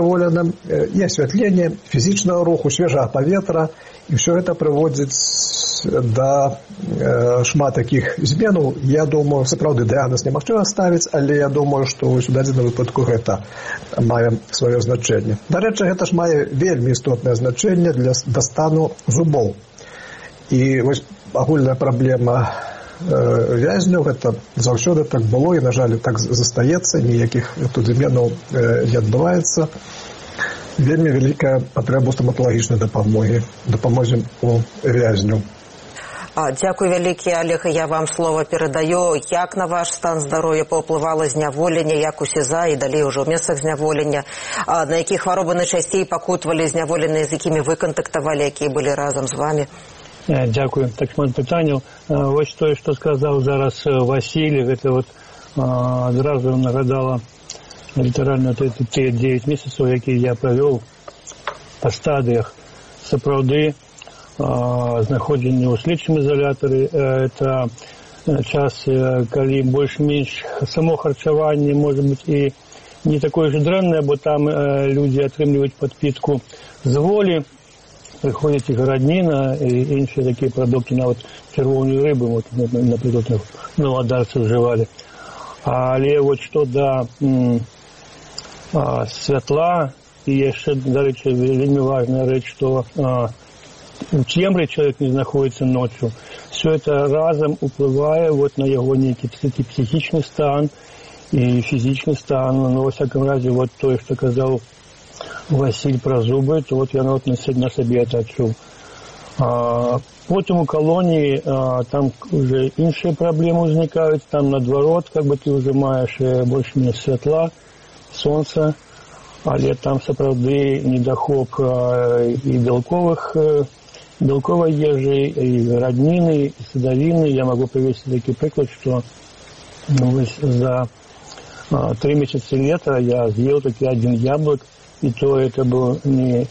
Зняволеным і асвятленне, фізічнага руху, свежага паветра, і ўсё гэта прыводзіць вось да э, шмат такіх зменаў, я думаю, сапраўды дыягназ немагчыма ставіць, але я думаю, што вось у дадзеным выпадку гэта мае сваё значэнне. Дарэчы, гэта ж мае вельмі істотнае значэнне для да стану зубоў. І вось агульная праблема э, вязняў, гэта заўсёды так было і, на жаль, так застаецца, ніякіх тут зменаў э, не адбываецца. Вельмі вялікая патрэба стаматалагічнай дапамогі, дапамозе у вязню. Дякую вялікі, Олег, я вам слово перадаю. Як на ваш стан здароўя паўплывала зняволенне, як у СІЗА і далей ужо ў месцах зняволення? На якія хваробы найчасцей пакутвалі зняволеныя, з якімі вы кантактавалі, якія былі разам з вамі? Дякую. Так шмат пытанняў. Вось тое, што сказаў зараз Васіль, гэта вот адразу нагадала літаральна тыя дзевяць месяцаў, якія я правёў па стадыях. Сапраўды, знаходзенне ў следчым изолятары, это час, калі больш-менш само харчаванне можа быць і не такое ж дрэннае, бо там людзі атрымліваюць падпітку з волі, прыходзіць і гарадніна і іншыя такія прадукты, нават чырвоную рыбу, вот, напрыклад, навадарцы ўжывалі. Але вот што да святла, і яшчэ, дарэчы, вельмі важная рэч, што у цемры человек не находится ночью. Все это разом уплывает вот на его некий психичный стан и физичный стан. Но, во всяком разе, вот то, что сказал Василь про зубы, то вот я вот на себе это отчул. А, потом у колонии а, там уже іншие проблемы возникают. Там наоборот, как бы ты уже маешь больше-менш святла, солнца, але там сапраўды недахоп а, і белковых белковой ежи, и роднины, и садовины. Я могу привести такой приклад, что ну, за а, три месяца лета я съел таки один яблок, и то это был не,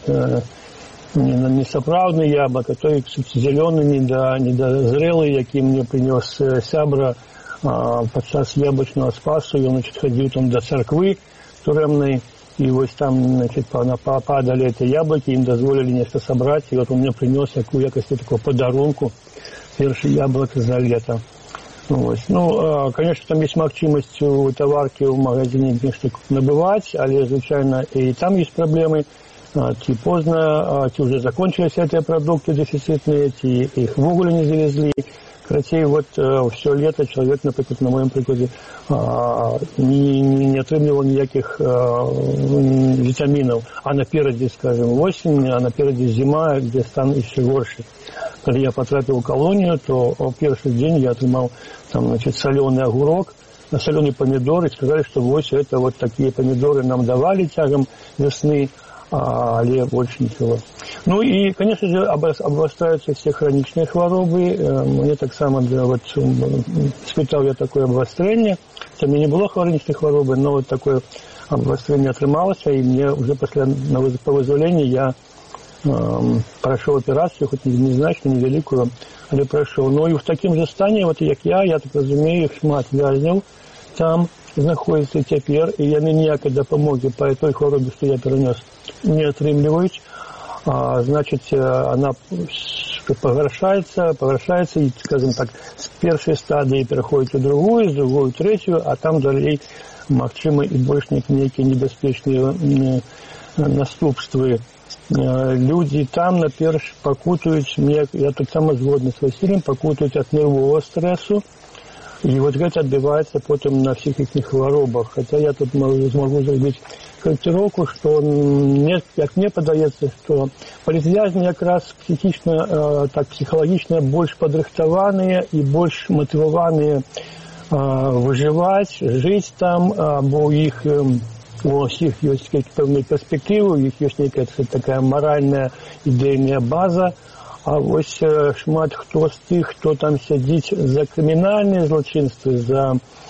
не, не сапраўдный яблок, а то и зеленый, недозрелый, який мне принес сябра а, подчас яблочного спасу. Я, значит, ходил там до церквы туремной, и вот там, значит, попадали эти яблоки, им дозволили нечто собрать, и вот он мне принес якую якости такого подарунку, первое яблоко за лето. Вот. Ну, конечно, там есть магчимость у товарки в магазине нечто набывать, але, звичайно, и там есть проблемы. Ті поздно, ті уже закончились эти продукты дефицитные, ті их в уголе не завезли. Короче, вот э, все лето человек, например, на моем прикладе, э, не, не, не отрымливал никаких э, витаминов. А напереди, скажем, осень, а напереди зима, где стан еще горше. Когда я потрапил в колонию, то в первый день я отрымал там, значит, соленый огурок, соленые помидоры. Сказали, что вот это вот такие помидоры нам давали тягом весны, але больше ничего. Ну и, конечно же, обостряются все хроничные хворобы. Мне так само, вот, испытал я такое обострение. Это мне не было хроничной хворобы, но вот такое обострение отрымалось, и мне уже после по вызволению я э, прошел операцию, хоть незначно, невеликую, але прошел. Но и в таким же стане, вот як я, я так разумею, шмат вязняў там знаходится теперь, и яны ніякай дапамоги по той хворобе, что я перенес, не отрымливают. А, значит, она погоршается, погоршается, и, скажем так, с первой стадии переходит в другую, с другую в третью, а там далей магчыма и больше некие небяспечные наступствы. Люди там, наперш, пакутують, я так само згодны с Василием, пакутують от нервового стрессу. И вот это отбивается потом на всех их хворобах. Хотя я тут могу, могу зробити корректировку, что мне, как мне подается, что політв'язні якраз психично, э, так психологично больше подрыхтованные и больше мотивованные э, выживать, жить там, э, бо у них э, у всех есть певные перспективы, у них есть некая такая моральная идейная база. А ось шмат хто з тих, хто там сидить за кримінальні злочинства, за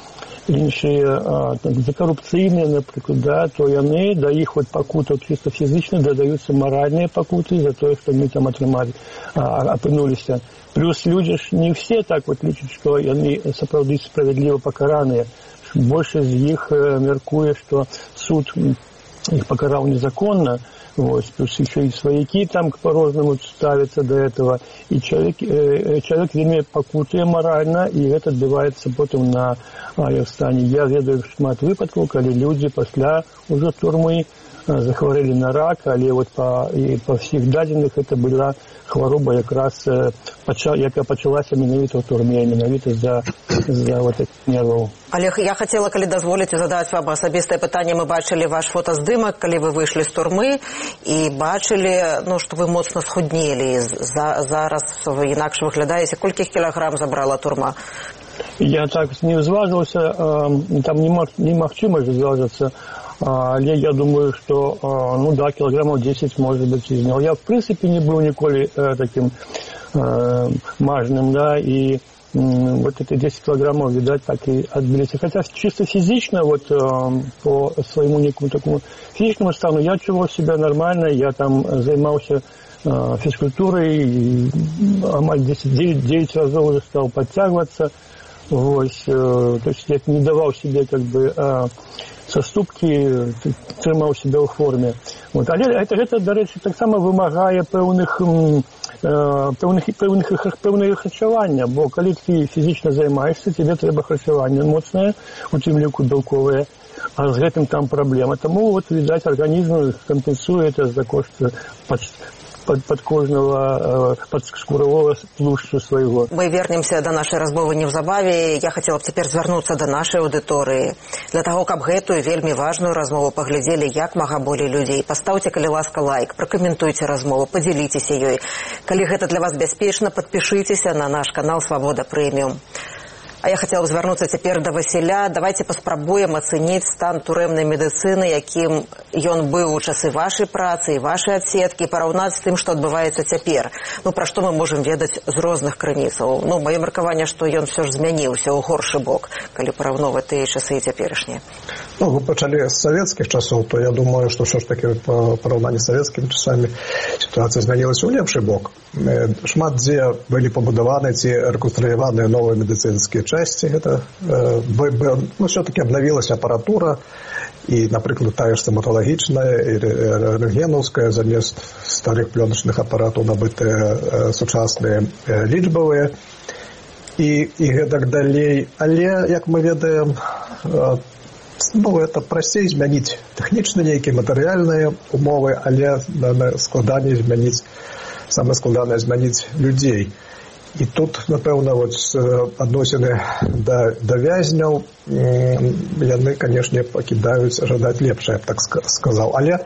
інші, за корупційні, наприклад, да, то вони до їх от покуток чисто фізично додаються моральні покути за те, що вони там отримали, опинулися. Плюс люди ж не всі так от лічать, що вони справді справедливо покарані. Більше з їх міркує, що суд их покарал незаконно, вот, плюс еще и свояки там по-разному ставятся до этого, и человек, э, человек вельми пакутуе морально, и это отбивается потом на арестане. Я ведаю шмат выпадков, когда люди после уже турмы захворели на рак, але вот по, и по всех даденных это была хвороба якраз, яка почалася менавіта ў турме, менавіта за, за вот этих нервов. Олег, я хотела, калі дазволіце, задаць вам асабістае пытанне. Мы бачылі ваш фотаздымак, калі вы выйшлі з турмы, і бачылі, ну, што вы моцна схуднелі. За, зараз вы інакш выглядаеце. Колькі кілаграм забрала турма? Я так не зваживался, там немагчыма зважыцца, але я думаю, что, ну да, килограммов десять, может быть, из него. Я, в принципе, не был николи таким мажным, да, и вот эти десять килограммов, видать, так и отбились. Хотя чисто физично, вот по своему некому такому физическому стану, я чувствовал себя нормально, я там занимался физкультурой, и девять разов уже стал подтягиваться. Вот, то есть я не давал себе как бы саступки, тримав себе у формі. От, але це, це, до речі, так само вимагає певних, певних, певних, певного харчування, бо коли ти фізично займаєшся, тобі треба харчування моцне, у тим ліку білкове, а з гэтым там проблема. Тому, от, видать, організм компенсує це за кошт Под, подкожного, подскурового тлушчу своего. Мы вернемся до нашей размовы неўзабаве. Я хотела бы теперь звярнуцца до нашей аўдыторыі. Для того, каб гэтую вельмі важную размову паглядзелі як мага болей людзей. Пастаўце, калі ласка, лайк, пракаментуйце размову, падзяліцеся ёй. Калі гэта для вас бяспечна, падпішыцеся на наш канал «Свобода Премиум». А я хотела бы звярнуцца цяпер да Васіля. Давайте паспрабуем ацэніць стан турэмнай медыцыны, якім ён быў у часы вашай працы і вашай адсеткі, параўнаць з тым, што адбываецца цяпер. Ну, пра што мы можам ведаць з розных крыніцаў. Ну, маё меркаванне, што ён все ж змяніўся ў горшы бок, калі параўноўваць тыя часы і цяперашнія. Ну, вы пачалі з савецкіх часоў, то я думаю, што ўсё ж такі па параўнанні з савецкімі часамі сітуацыя змянілася ў лепшы бок. Шмат дзе былі пабудаваны ці рэканструяваныя новыя медыцынскія части, это, э, ну, все-таки обновилась аппаратура, и, например, та же стоматологичная, и рентгеновская, замест старых пленочных аппаратов набытые э, сучасные э, лічбовые, и, и так далее. Але, як мы ведаем, э, ну, это прасцей змяніць тэхнічна нейкія матэрыяльныя умовы, але складаней змяніць, самае складанае змяніць людзей. І тут, напэўна, вот, адносіны да, да вязняў, яны, канешне, пакідаюць жадаць лепшае, так сказаў. Але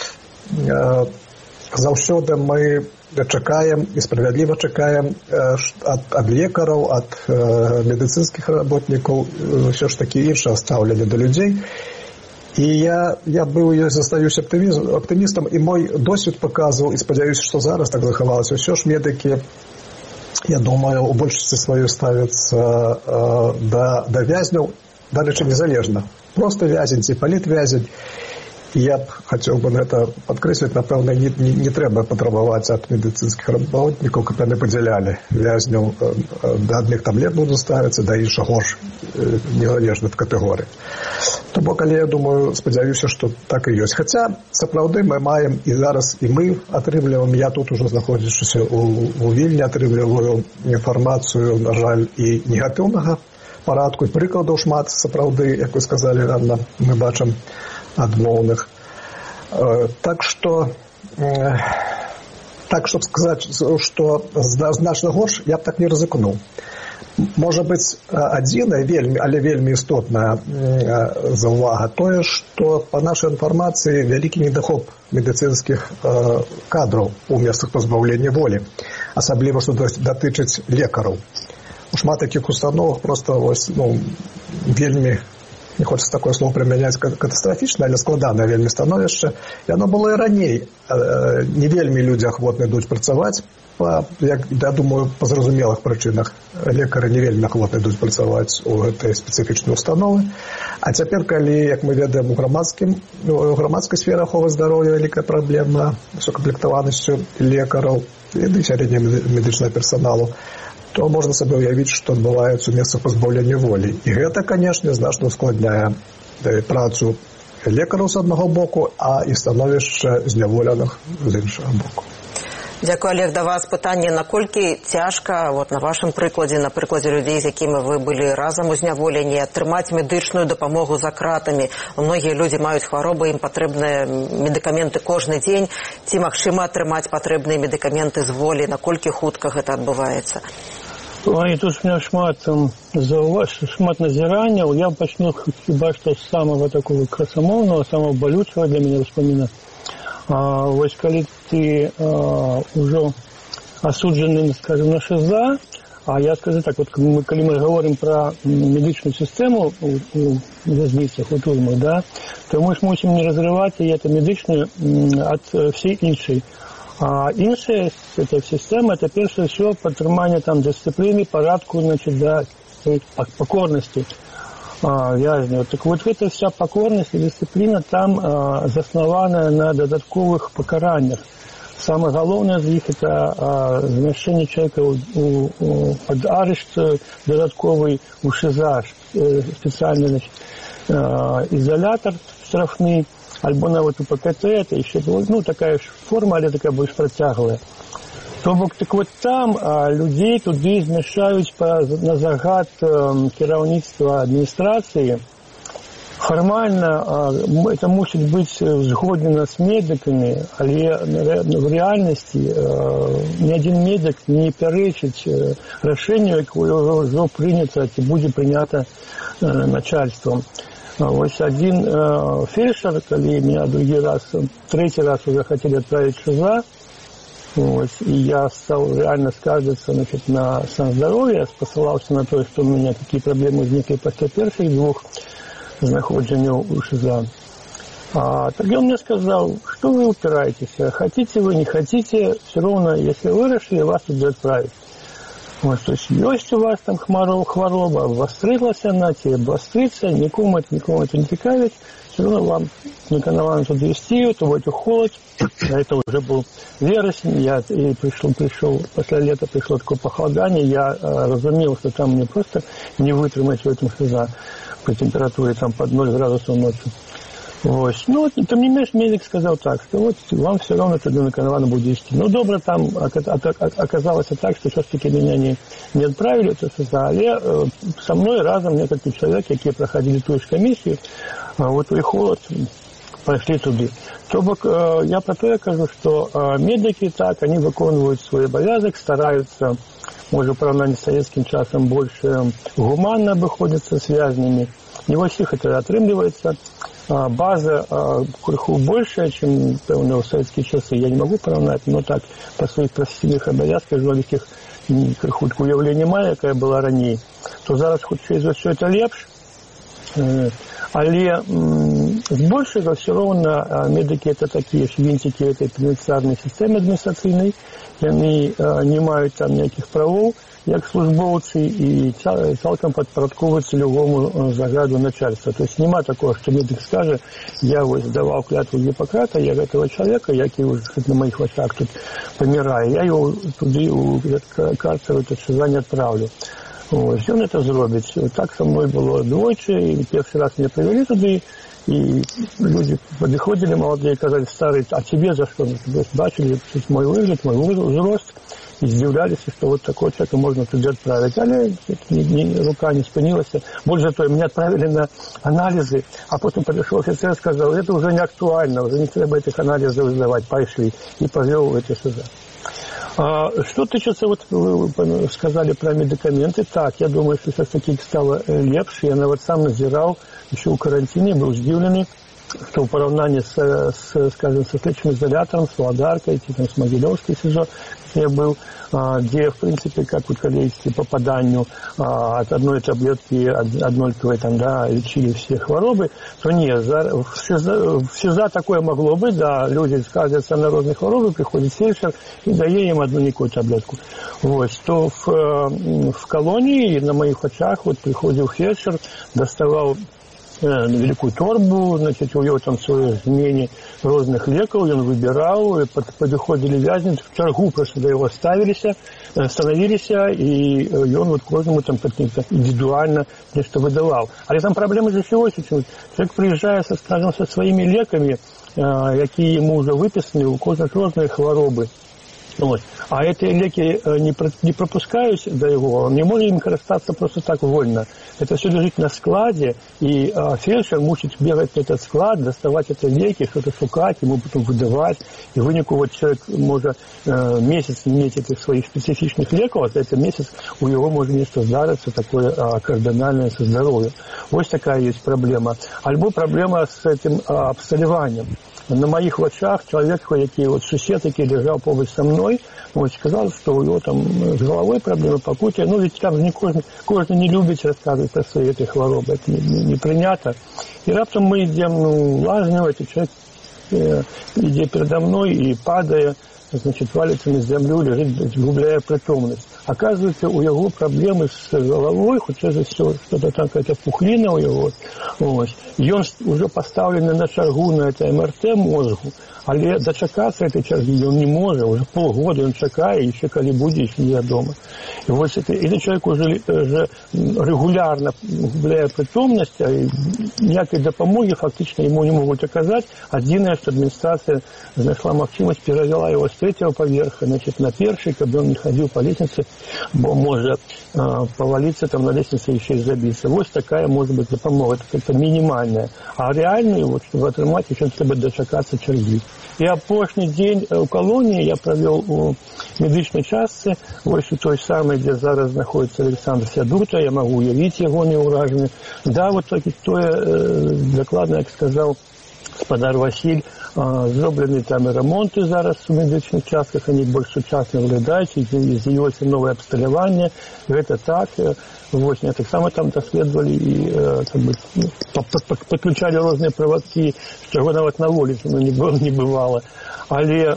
э, заўсёды мы чакаем і справядліва чакаем э, ад, ад лекараў, ад э, медыцынскіх работнікаў ўсё ж такі іншае стаўленне да людзей. І я, я быў, я застаюсь аптымістам, і мой досвед паказваў, і спадзяюся, што зараз так захавалася, ўсё ж медыкі, я думаю, у большасці сваёй ставяцца э, да, да вязняў, дарэчы, незалежна. Просто вязень ці палітвязень. Я б хацеў бы на гэта падкрэсліць, напэўна, не, не, не трэба патрабаваць ад медыцынскіх работнікаў, каб яны падзялялі вязняў, э, да адных там леп будуць ставіцца, да іншых горш, э, незалежна ад катэгорыі. То бок, але я думаю, спадзяюся, што так і ёсць. Хаця, сапраўды, мы маем і зараз, і мы атрымліваем, я тут ужо знаходзячыся у, у Вільні, атрымліваю інфармацыю, на жаль, і негатыўнага парадку, і прыкладаў шмат, сапраўды, як вы сказалі, ранна, мы бачым адмоўных. Э, так што, э, так, чтобы сказаць, што значна горш, я б так не рызыкнуў. Можа быць, адзіная, вельмі, але вельмі істотная э, заўвага тое, што па нашай інфармацыі вялікі недахоп медыцынскіх э, кадраў у месцах пазбаўлення волі, асабліва, што датычыць лекараў. У шмат такіх установах проста ось, ну, вельмі, не хочется такое слово применять, катастрофічна, але складанае вельмі становішча. І оно было і раней. Э, не вельмі людзі ахвотна ідуць працаваць, па, як, я думаю, па зразумелых прычынах. Лекары не вельмі ахвотна ідуць працаваць у гэтай спецыфічнай установы. А цяпер, калі, як мы ведаем, у грамадскім, у грамадскай сферы аховы здароўя вялікая праблема з укамплектаванасцю лекараў і сярэдняга медычнага персаналу, то можна сабе ўявіць, што адбываецца ў месцах пазбаўлення волі. І гэта, канешне, значна ускладняе працу лекараў з аднаго боку, а і становішча зняволеных з іншага боку. Дзякую, Олег. Да вас пытанне, наколькі цяжка, вот на вашым прыкладзе, на прыкладзе людзей, з якімі вы былі разам у зняволенні, атрымаць медычную дапамогу за кратамі. Многія людзі маюць хваробы, ім патрэбныя медыкаменты кожны дзень. Ці магчыма атрымаць патрэбныя медыкаменты з волі? Наколькі хутка гэта адбываецца? Ой, тут у меня шмат, шмат назиранняў. Я пачну хіба што з самого такого красамоўнага, самого балючага для мяне ўспаміна. А, вось калі ты а, ўжо асуджаны, скажем, на ШЗА, а я скажу так, вот мы, калі мы говорим про медычную сістэму у, у вязніцах, у турмах, да, то мы ж мусім не разрываць і это медычную ад всей іншай. А іншая эта система, это першае ўсё падтрыманне там дысцыпліны, парадку, значит, да, покорности а, вязняў. Так вот эта вся покорность и дисциплина там а, заснаваная на додатковых покараннях. Самое главное из них это а, замещение человека у, у, у, под арешт додатковый у ШИЗА, специальный, значит, а, изолятор штрафный, альбо на вот у ПКТ, это еще, ну, такая форма, але такая больше протяглая. То бок, так вот там а, людей туды змяшаюць па, на загад а, кіраўніцтва адміністрацыі. Формально а, это мусіць быць згоднена с медиками, але в реальности а, ни один медик не пярэчыць рашэнню, якое ўжо прынята ці будзе прынята а, начальством. Вот один э, фельдшер, когда меня другий раз, третий раз уже хотели отправить в ШИЗА, вот, и я стал реально скаржиться, значит, на санздоровье, посылался на то, что у меня какие проблемы возникли после первых двух знаходжений у ШИЗА. А тогда он мне сказал, что вы упираетесь, хотите вы, не хотите, все равно, если вы решили, вас туда отправить. Вот, то есть, есть у вас там хмарова, хвороба, обострилась она, тебе обострится, никому это, никому это не цікавить, все равно вам наканавано туда вести, то будет холод, а это уже был вересень, я и пришел, пришел, после лета пришло такое похолодание, я э, разумел, что там мне просто не вытрымать в этом ШИЗА по температуре там под ноль градусов ночью. Вот. Ну, вот, тем не менее, медик сказал так, что вот вам все равно туда наканавано будет вести. Ну, добро там оказалось так, что все-таки меня не, не отправили, то ШИЗА, але э, со мной разом несколько человек, которые проходили ту же комиссию, а вот и холод, пошли туда. То бок, э, я про то я кажу, что э, медики так, они выполняют свой обовязок, стараются, может, в поравнании с советским часом больше гуманно обходятся с вязнями. Не во всех это отрымливается. База а, крыху большая, чем певно, в советские часы. Я не могу поравнать, но так, по своих профессийных обовязках, журналистских крыху уявления мая, какая была ранее, то зараз хоть через все это лепш. Але збольшага все равно медики это такие ж винтики этой пенитенциарной системы административной. Яны не маюць там никаких правов, як службовцы, и цалкам падпарадковваюцца любому загаду начальства. То есть нема такого, что медик скажет, я вот давал клятву Гиппократа, я этого человека, який уже на моих вачах тут помираю, я его туды у карцера этот ШИЗА не отправлю. Ось, он это зробить. Так со мной было двойче, и первый раз меня привели туда, и люди подходили молодые, сказали, старые, а тебе за что? Бачили мой выгляд, мой возраст, и удивлялись, что вот такой человек можно туда отправить. Але ни, ни, рука не спинилась. Больше того, меня отправили на анализы, а потом подошел офицер и сказал, это уже не актуально, уже не треба этих анализов сдавать, пошли. И повел в эти ШИЗА. А, что тычется, вот вы сказали про медикаменты, так, я думаю, что все-таки стало лепше, я вот сам назирал, еще в карантине, был удивленный, что в поравнании с, с скажем, со следственным изолятором, с Володаркой, там, с Могилевской СИЗО, где я был, а, где, в принципе, как вот количество по попаданию а, от одной таблетки, однольковой, там, да, лечили все хворобы, то нет, за, в, ШИЗА, в ШИЗА такое могло быть, да, люди сказываются на разные хворобы, приходит фельдшер и дает им одну никакую таблетку. Вот, то в, в колонии, на моих очах, вот приходил фельдшер, доставал великую торбу, значит, у него там свое змени розных лекаў, он выбирал, подходили вязни, в чаргу просто до его ставились, становились, и он вот каждому там индивидуально нечто выдавал. А там проблема же чего? Человек приезжает, скажем, со своими леками, какие ему уже выписаны, у кожных розные хворобы. Вот. А эти леки не, про, не пропускают до его, он не может им користаться просто так вольно. Это все лежит на складе, и а, фельдшер мучит бегать на этот склад, доставать эти леки, что-то шукать, ему потом выдавать. И в вынику вот человек может э, месяц иметь этих своих специфичных леков, а за этот месяц у него может нечто здариться такое а, кардинальное со здоровьем. Вот такая есть проблема. Альбо проблема с этим а, обстолеванием. На моих очах человек, який вот сусед, який лежал побач со мной, вот, сказал, что у него там с головой проблемы, покутия. Ну, ведь там не кожен, кожен не любит рассказывать про свои эти хворобы, это не, не, не принято. И раптом мы идем, ну, лажнивать, и человек э, идет передо мной и падая, значит, валится на землю, лежит, губляя притомность. Оказывается, у него проблемы с головой, хоть это все, что-то там, какая-то пухлина у него. Вот. И он уже поставлен на чаргу, на это эм эр тэ мозгу, але дочекаться этой чарги он не может, уже полгода он чекает, еще коли будет, еще не дома. И вот это, этот человек уже, уже регулярно губляя притомность, а никакой допомоги фактически ему не могут оказать. Одиное, что администрация нашла возможность, перевела его с третьего поверха, значит, на первый, чтобы он не ходил по лестнице, бо может э, повалиться там на лестнице еще и забиться. Вот такая может быть допомога, это как-то минимальная. А реальную, вот, чтобы отримать, еще треба дочекаться черги. И опошний день у колонии я провел у медичной части, ось у той самой, где зараз находится Александр Сядута, я могу уявить его неураженный. Да, вот так и то э, докладно, как сказал господар Василь, зроблені там і ремонти зараз у медичних частках, вони більш сучасно виглядають, з'явилося нове обсталювання, це так. Вот, так само там дослідували і как бы, підключали різні проводки, чого навіть на вулиці ну, не, не бувало. Але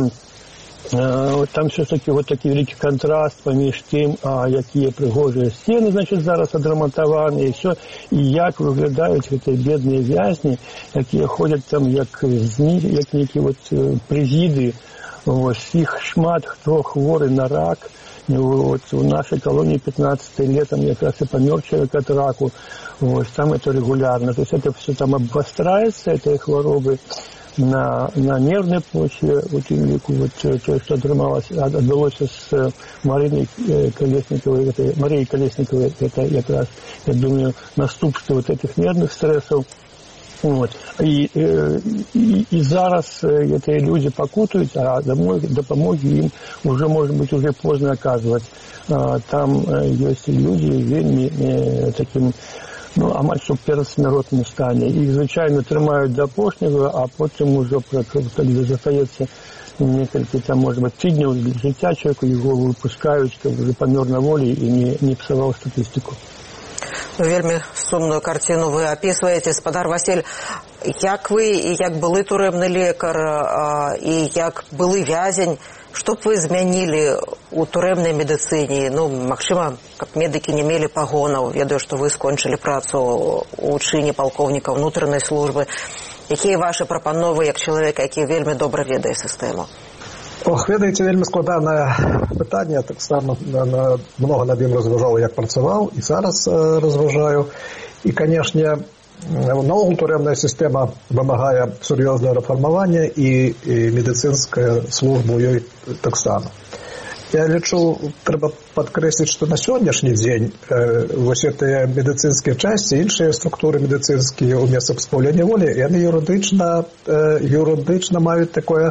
там все-таки вот такий великий контраст поміж тим, а які пригожі стіни, значить, зараз відремонтовані, і все, і як виглядають ці бідні в'язні, які ходять там як зні, як які от президи, ось, їх шмат, хто хворий на рак. Вот, у нашей колонии пятнадцатое летом якраз и помер человек от раку, вот, там это регулярно, то есть это все там обостряется, этой хворобы, на, на нервной почве, вот, вот то, что отрималось, отдалось с Мариной Колесниковой, это, Марией Колесниковой, это как раз, я думаю, наступство вот этих нервных стрессов. Вот. И, и, и зараз эти люди покутают, а домой, допомоги им уже, может быть, уже поздно оказывать. Там есть люди, вельми таким, ну, амаль що перед смертним стані. Їх, звичайно, тримають до опошнього, а потім уже, коли застається несколько, там, может быть, тижнів життя чоловіка, його випускають, щоб вже помер на волі і не, не псував статистику. Вельмі сумную карціну вы описываете, спадар Василь. Як вы, і як былы турэмны лекар, і як былы вязень, што б вы змянілі у турэмнай медыцыне? Ну, магчыма, каб медыкі не мелі пагонаў. Ведаю, што вы скончылі працу у чыне палкоўніка ўнутранай службы. Якія вашы прапановы, як чалавек, які вельмі добра ведае сістэму? Ох, ведаеце, вельмі складанае пытанне, так само на, много над ім разважаў, як працаваў, і зараз э, разважаю. І, канешне, наогул турэмная сістэма вымагае сур'ёзнае рэфармаванне, і, і медыцынская служба ў ёй таксама. Я лічу, трэба падкрэсліць, што на сённяшні дзень э, вось гэтыя медыцынскія часці, іншыя структуры медыцынскія ў месцах пазбаўлення волі, яны юрыдычна, э, юрыдычна маюць такое,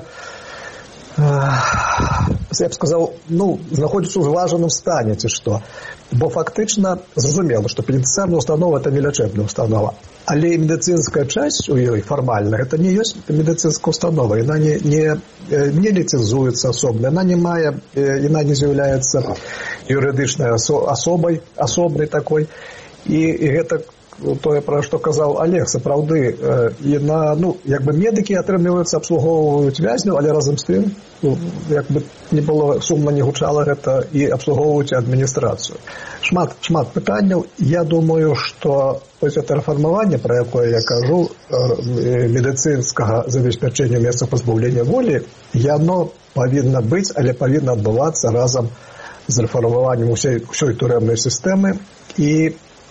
я б сказаў, ну, знаходзіцца ў зважаным стане, ці што. Бо фактычна зразумела, што пенітэнцыярная установа – это не лячэбная установа. Але і медыцынская часць у ёй фармальна, это не ёсць медыцынская установа. Яна не, не, не ліцэнзуецца асобна, яна не мае, яна не з'яўляецца юрыдычнай асобай, асобнай такой. І, і гэта тое, пра што казаў Олег, сапраўды, і на, ну, як бы медыкі атрымліваюцца, абслугоўваюць вязняў, але разам з тым, ну, як бы не было, сумна не гучала гэта, і абслугоўваюць адміністрацыю. Шмат, шмат пытанняў. Я думаю, што гэта рэфармаванне, пра якое я кажу, медыцынскага забеспячэння месца пазбаўлення волі, яно павінна быць, але павінна адбывацца разам з рэфармаваннем усёй, усёй турэмнай сістэмы, і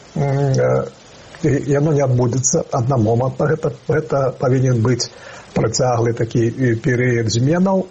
яно не адбудзецца аднамомантна. Гэта, гэта павінен быць працяглы такі перыяд зменаў.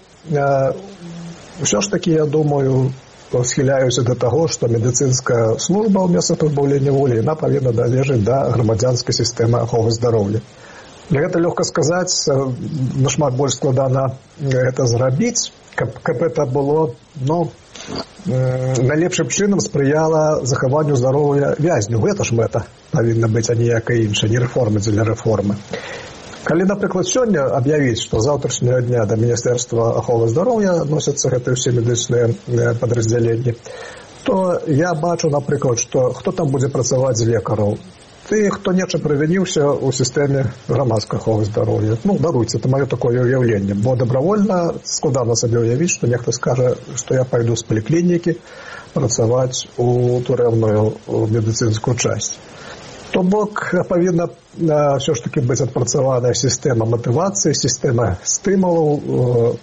Усё ж такі, я думаю, схіляюся да таго, што медыцынская служба ў месцах пазбаўлення волі, яна павінна належыць да грамадзянскай сістэмы аховы здароўя. Для гэта лёгка сказаць, нашмат больш складана гэта зрабіць, каб, каб гэта было, ну, найлепшым чынам спрыяла захаванню здароўя вязняў. Гэта ж мэта павінна быць, а ніякая іншая, не рэформа дзеля рэформы. Калі, напрыклад, сёння аб'явіць, што з заўтрашняга дня да Міністэрства аховы здароўя адносяцца гэтыя ўсе медычныя падраздзяленні, то я бачу, напрыклад, што хто там будзе працаваць з лекараў? Ты, хто нечым правініўся ў сістэме грамадскай аховы здароўя. Ну, даруйце, это маё такое ўяўленне, бо дабравольна складана сабе ўявіць, што нехта скажа, што я пайду з паліклінікі працаваць у турэмную медыцынскую часць. То бок павінна ўсё ж такі быць адпрацаваная сістэма матывацыі, сістэма стымулаў,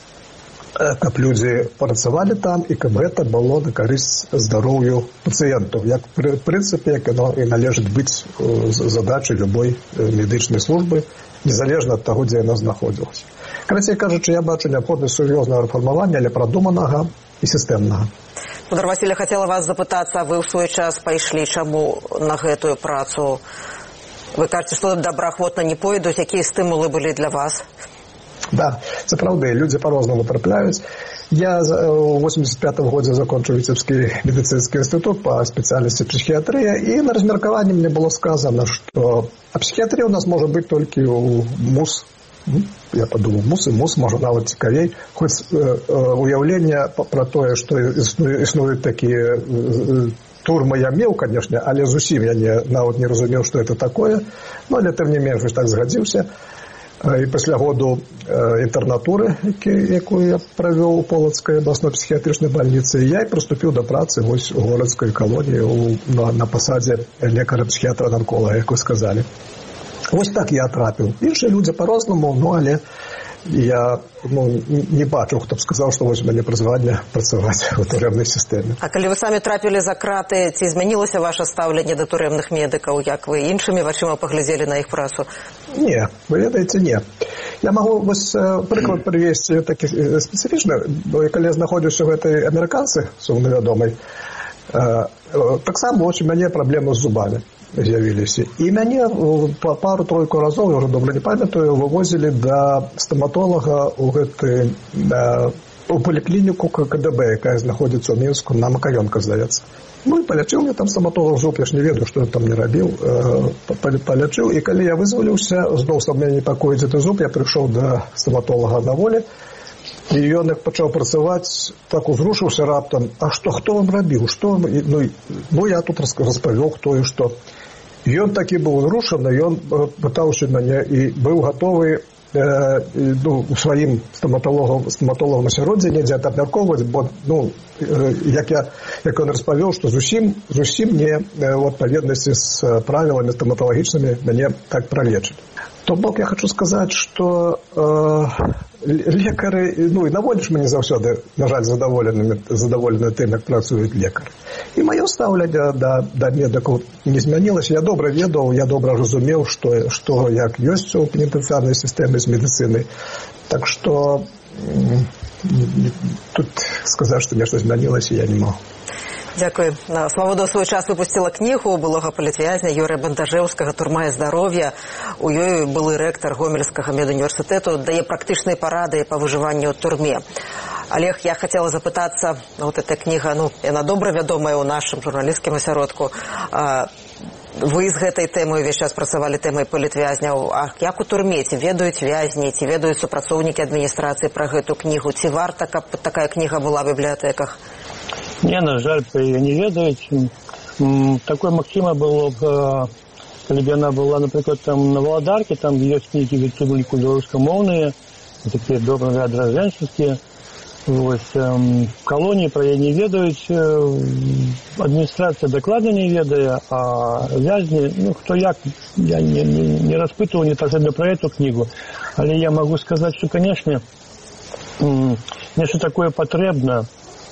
каб людзі працавалі там і каб гэта было на карысць здароўю пацыентаў. Як пры прынцыпе, як яно і належыць быць задачай любой медычнай службы, незалежна ад таго, дзе яна знаходзілася. Карацей кажучы, я бачу неабходнасць сур'ёзнага рэфармавання, але прадуманага і сістэмнага. Фёдор Васильевич, хацела вас запытацца, вы ў свой час пайшлі чаму на гэтую працу? Вы кажаце, што добраахвотна не пойдуць, якія стымулы былі для вас? Да, сапраўды, людзі па-рознаму трапляюць. Я ў восемьдесят пятым годзе закончыў Віцебскі медыцынскі інстытут па спецыяльнасці псіхіятрыя, і на размеркаванні мне было сказана, што а псіхіятрыя ў нас можа быць толькі ў МУС. Я падумаў, МУС і МУС, можа нават цікавей. Хоць уяўленне пра тое, што існуюць такія турмы, я меў, канешне, але зусім я не, нават не разумеў, што гэта такое. Ну, але тым не менш, так згадзіўся. І пасля году інтэрнатуры, якую я правёў у Полацкай абласной псіхіятрычнай бальніцы, я і прыступіў да працы вось у горадскай калоніі на, на пасадзе лекара-псіхіатра-нарколага, як вы сказалі. Вось так я трапіў. Іншыя людзі па-рознаму, ну, але я, ну, не бачу, хто б сказаў, што вось у мяне прызванне працаваць у турэмнай сістэме. А калі вы самі трапілі за краты, ці змянілася ваша стаўленне да турэмных медыкаў, як вы іншымі вачыма паглядзелі на іх працу? Не, вы ведаеце, не. Я магу вось прыклад прывесці такі спецыфічны, бо калі я знаходзіўся ў гэтай амерыканцы, сумна вядомай, таксама вось у мяне праблемы з зубамі з'явіліся. І мяне па пару-тройку разоў, я ўжо добра не памятаю, вывозілі да стаматолага ў гэты, у паліклініку КДБ, якая знаходзіцца ў Мінску, на Макаёнка, здаецца. Ну і палячыў мне там стаматолог зуб, я ж не ведаю, што ён там не рабіў, палячыў. І калі я вызваліўся, зноў са мяне непакоіць гэты зуб, я прыйшоў да стаматолага на волі, і ён як пачаў працаваць, так узрушыўся раптам, а што, хто вам рабіў, што, ну, ну я тут распавёў, хто і што. Ён такі быў узрушаны, ён пытаўся мяне і быў гатовы э, ну, у сваім стаматолагам, стаматолагам асяроддзі недзе абмяркоўваць, бо, ну, э, як, я, як ён распавёў, што зусім, зусім не ў адпаведнасці з правіламі стаматалагічнымі мяне так пралечылі. То бок я хочу сказаць, што э, лекары, ну і на волі ж мы не заўсёды, на жаль, задаволены, задаволены тым, як працуюць лекары. І маё стаўленне да, да медыкаў не змянілася. Я добра ведаў, я добра разумеў, што, што як ёсць у пенітэнцыярнай сістэме з медыцынай. Так што тут сказаць, што нешта змянілася, я не магу. Дзякуй. Свабода ў свой час выпусціла кнігу былога палітвязня Юрыя Бандажэўскага «Турма і здароўе». У ёй былы рэктар Гомельскага медуніверсітэту дае практычныя парады па выжыванню ў турме. Олег, я хацела запытацца, вот эта кніга, ну, яна добра вядомая ў нашым журналісцкім асяродку. Вы з гэтай тэмай увесь час працавалі тэмай палітвязняў. А як у турме? Ці ведаюць вязні, ці ведаюць супрацоўнікі адміністрацыі пра гэту кнігу? Ці варта, каб такая кніга была ў бібліятэках? Не, на жаль, я не ведаю. Такое магчыма было б калі б яна была, напрыклад, там на Валадарке, там ёсць нейкія ветрыбуліку беларускамоўныя, такія добрыя адражэнчыцкія. Вось, эм, калоніі пра яе не ведаюць, э, адміністрацыя дакладна не ведае, а вязні, ну, хто як, я не, не, не распытываў непасрэдна пра эту кнігу, але я магу сказаць, што, канешне, м, нешта такое патрэбна.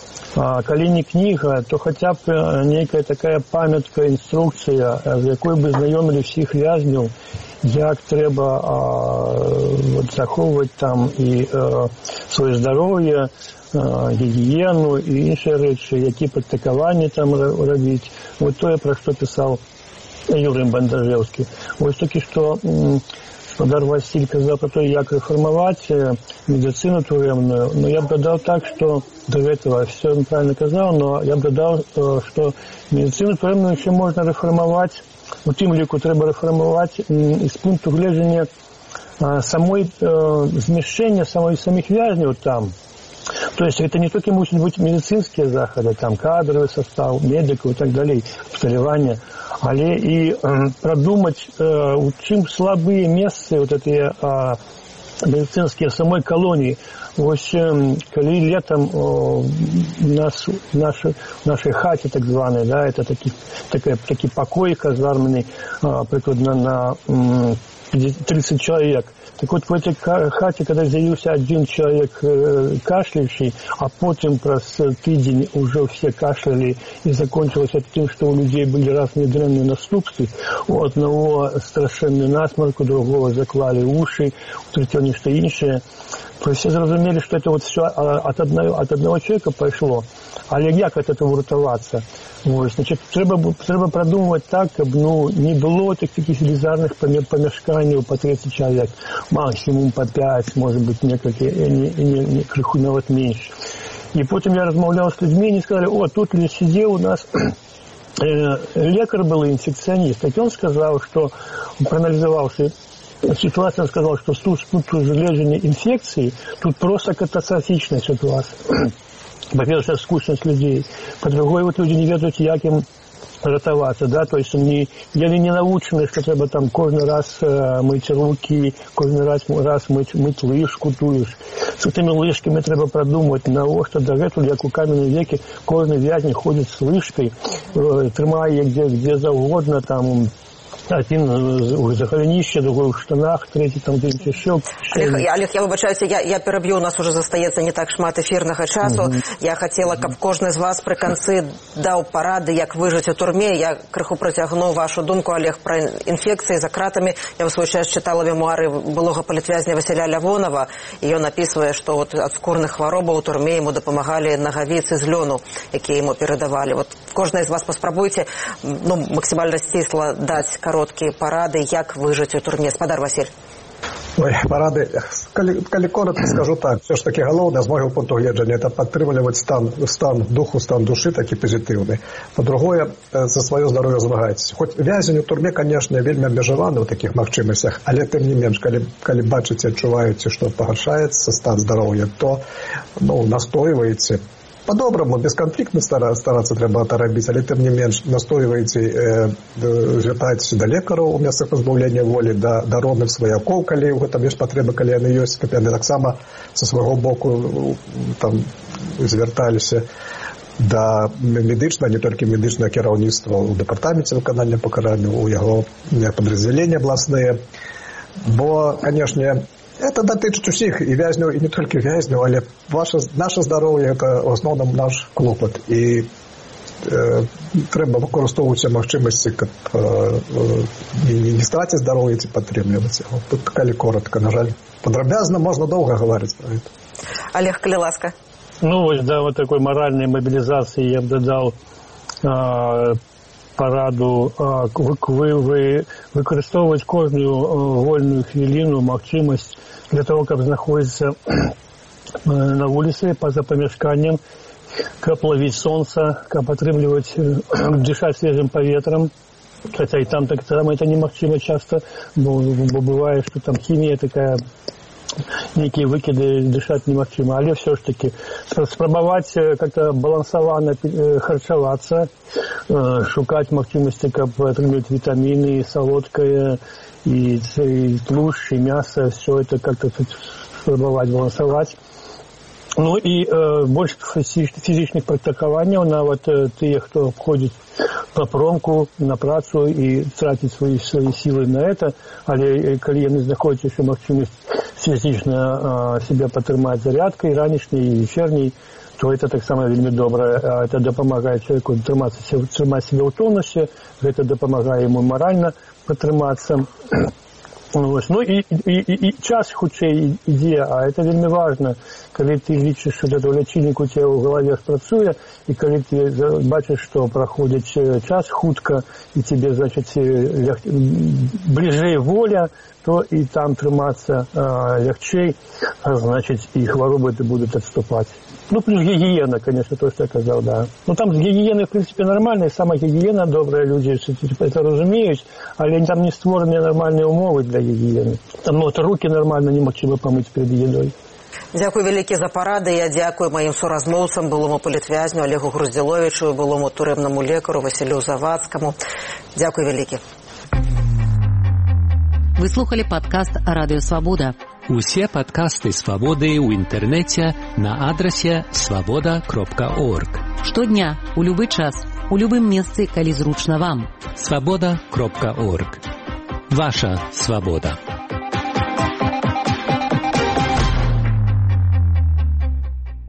А калі не кніга, то хаця б нейкая такая памятка, інструкцыя, з якой бы знаёмілі ўсіх вязняў, як трэба а, вот, захоўваць там і а, сваё здароўе, гігіену і іншыя рэчы, які практыкаванні там рабіць. Вот тое, пра што пісаў Юрый Бандажэўскі. Вось такі, што гаспадар Васіль казаў пра тое, як рэфармаваць медыцыну турэмную. Но я б дадаў так, што до гэтага все он правильно казаў, но я б дадаў, што медыцыну турэмную ще можна рэфармаваць. У тым ліку трэба рэфармаваць з пункту гледжання самой змяшчэння самой самих вязняў там. То есть это не толькі мусіць быць медыцынскія захады, там кадровый состав, медикаў і так далей, абсталяванне, але і прадумаць, у чым слабыя месцы вот этыя медыцынскія самой калоніі. Вось калі летом у нас в нашей, в нашей хаце так званой, да, это такі, такая, такі пакой казарменный, прикладно на тридцать человек. Так вот в этой хате, когда заявился один человек э, кашляющий, а потом праз тыдзень уже все кашляли, и закончилось это тем, что у людей были разные дрянные наступства. У одного страшенный насморк, у другого заклали уши, у третьего нечто иншее. То есть все зразумели, что это вот все от одного, от одного человека пошло. Але як от этого врятоваться? Ось, значит, треба, треба продумывать так, чтобы ну, не было таких велизарных помешканий по тридцать человек, максимум по пять, может быть, некоторые, не, не, не, крыху нават меньше. И потом я размовлял с людьми, и они сказали, о, тут ли сидел у нас э, лекарь был инфекционист, так он сказал, что, проанализовал ситуацию, он сказал, что тут, тут лежание инфекции, тут просто катастрофичная ситуация. Во-первых, скучность людей. По-другому, вот люди не ведают, як им ратоваться, да, то есть они яны не научены, что треба там каждый раз э, мыть руки, каждый раз, раз мыть, мыть лыжку тую. С этими лыжками треба продумать, на что до этого, как у каменном веке, каждый вязень ходит с лыжкой, э, трымая где, где завгодно, там, один за голенище, другой в штанах, третий там где-нибудь еще. Олег, Олег, я вибачаюся, я, я переб'ю, у нас уже застається не так шмат ефірного часу. Mm-hmm. Я хотіла, каб кожен з вас при кінці дав поради, як вижити у турмі. Я криху протягну вашу думку, Олег, про інфекції за кратами. Я в свой час читала мемуари былого політвязня Василя Лявонова, і ён описывает, что вот от скурных хвороб у турме ему допомагали нагавицы з льону, які ему передавали. Вот кожен з вас поспробуйте, ну, максимально стисло дать короткие парады, як выжить у турме. Спадар Василь. Ой, парады. Калі, калі коротко скажу так, все ж таки галоўнае з мого пункту гледжання это падтрымліваць стан, стан духу, стан душы такі пазітыўны. По-другое, за сваё здароўе змагацца. Хоць вязень у турме, конечно, вельмі абмежаваны ў такіх магчымасцях, але тым не менш, калі, калі бачыце, адчуваеце, што пагаршаецца стан здароўя, то ну, настойваеце. По-доброму, бесконфликтно стараться треба это робить, але тем не менш настойваете, э, звертаетесь до лекараў у месцах пазбаўлення волі, до, до родных сваякоў, калі ў гэтым ёсць патрэба, калі яны ёсць, каб яны таксама са свайго боку там звярталіся да медычнага, не толькі медычнага кіраўніцтва ў дэпартаменце выканання пакарання, у яго падраздзялення абласныя. Бо, канешне, это датычыць усіх, і вязняў, і не толькі вязняў, але ваше, наше здароўе – это в основном наш клопат. І э, трэба выкарыстоўваць магчымасці, каб э, не, не страціць здароўе ці падтрымліваць яго. Тут калі коротко, на жаль. Падрабязна можна доўга гаварыць про это. Олег, калі ласка. Ну, вось, да, вот такой моральной мобилизации я бы додал э, параду э, вы, вы, вы, выкарыстоўваць кожную э, вольную хвіліну, магчымасць для того, каб знаходзіцца на вуліцы па-за памяшканнем, каб ловіць сонца, каб атрымліваць, дышаць свежым паветрам. Хотя и там так там это немагчыма часто, бо, бо бывает, что там химия такая некие выкиды дышать немагчыма, але все ж таки спрабаваць как-то балансавана харчавацца, шукаць магчымасці, каб атрымліваць вітаміны, солодкае, и, и тлушч, и мясо, все это как-то спрабаваць балансаваць. Ну і э, больш фізічных практыкаванняў, нават э, тыя, хто ходзіць па промку на працу і траціць свае свае сілы на это, але калі яны знаходзяць яшчэ магчымасць фізічна э, себя падтрымаць зарядкай ранішняй і вечерняй, то это таксама вельмі добра. Это дапамагае чалавеку трымаць себя ў тонусе, гэта дапамагае яму маральна падтрымацца. Ну і, і, і, і час хутчэй ідзе, а это вельмі важна, калі ты лічыш, што гэта лячыльнік у цябе ў галаве працуе, і калі ты бачыш, што праходзіць час хутка, і тебе, значыць, бліжэй воля, то і там трымацца а, лягчэй, а значыць, і хваробы будуць адступаць. Ну, плюс гигиена, конечно, то, что я сказал, да. Ну, там с гигиеной, в принципе, нормальная, сама гигиена, добрые люди это разумеют, але там не створенные нормальные умовы для гигиены. Там, ну, руки нормально не могли помыть перед едой. Дзякуй вялікі за парады. Я дзякую маім суразмоўцам, былому палітвязню Олегу Груздзіловічу, былому турэмнаму лекару Васілю Завадскаму. Дзякуй вялікі. Вы слухали падкаст «Радыё Свабода». Усе падкасты «Свабоды» ў інтэрнэце на адрасе свабода кропка орг. Штодня, у любы час, у любым месцы, калі зручна вам. свабода кропка орг. Ваша свабода.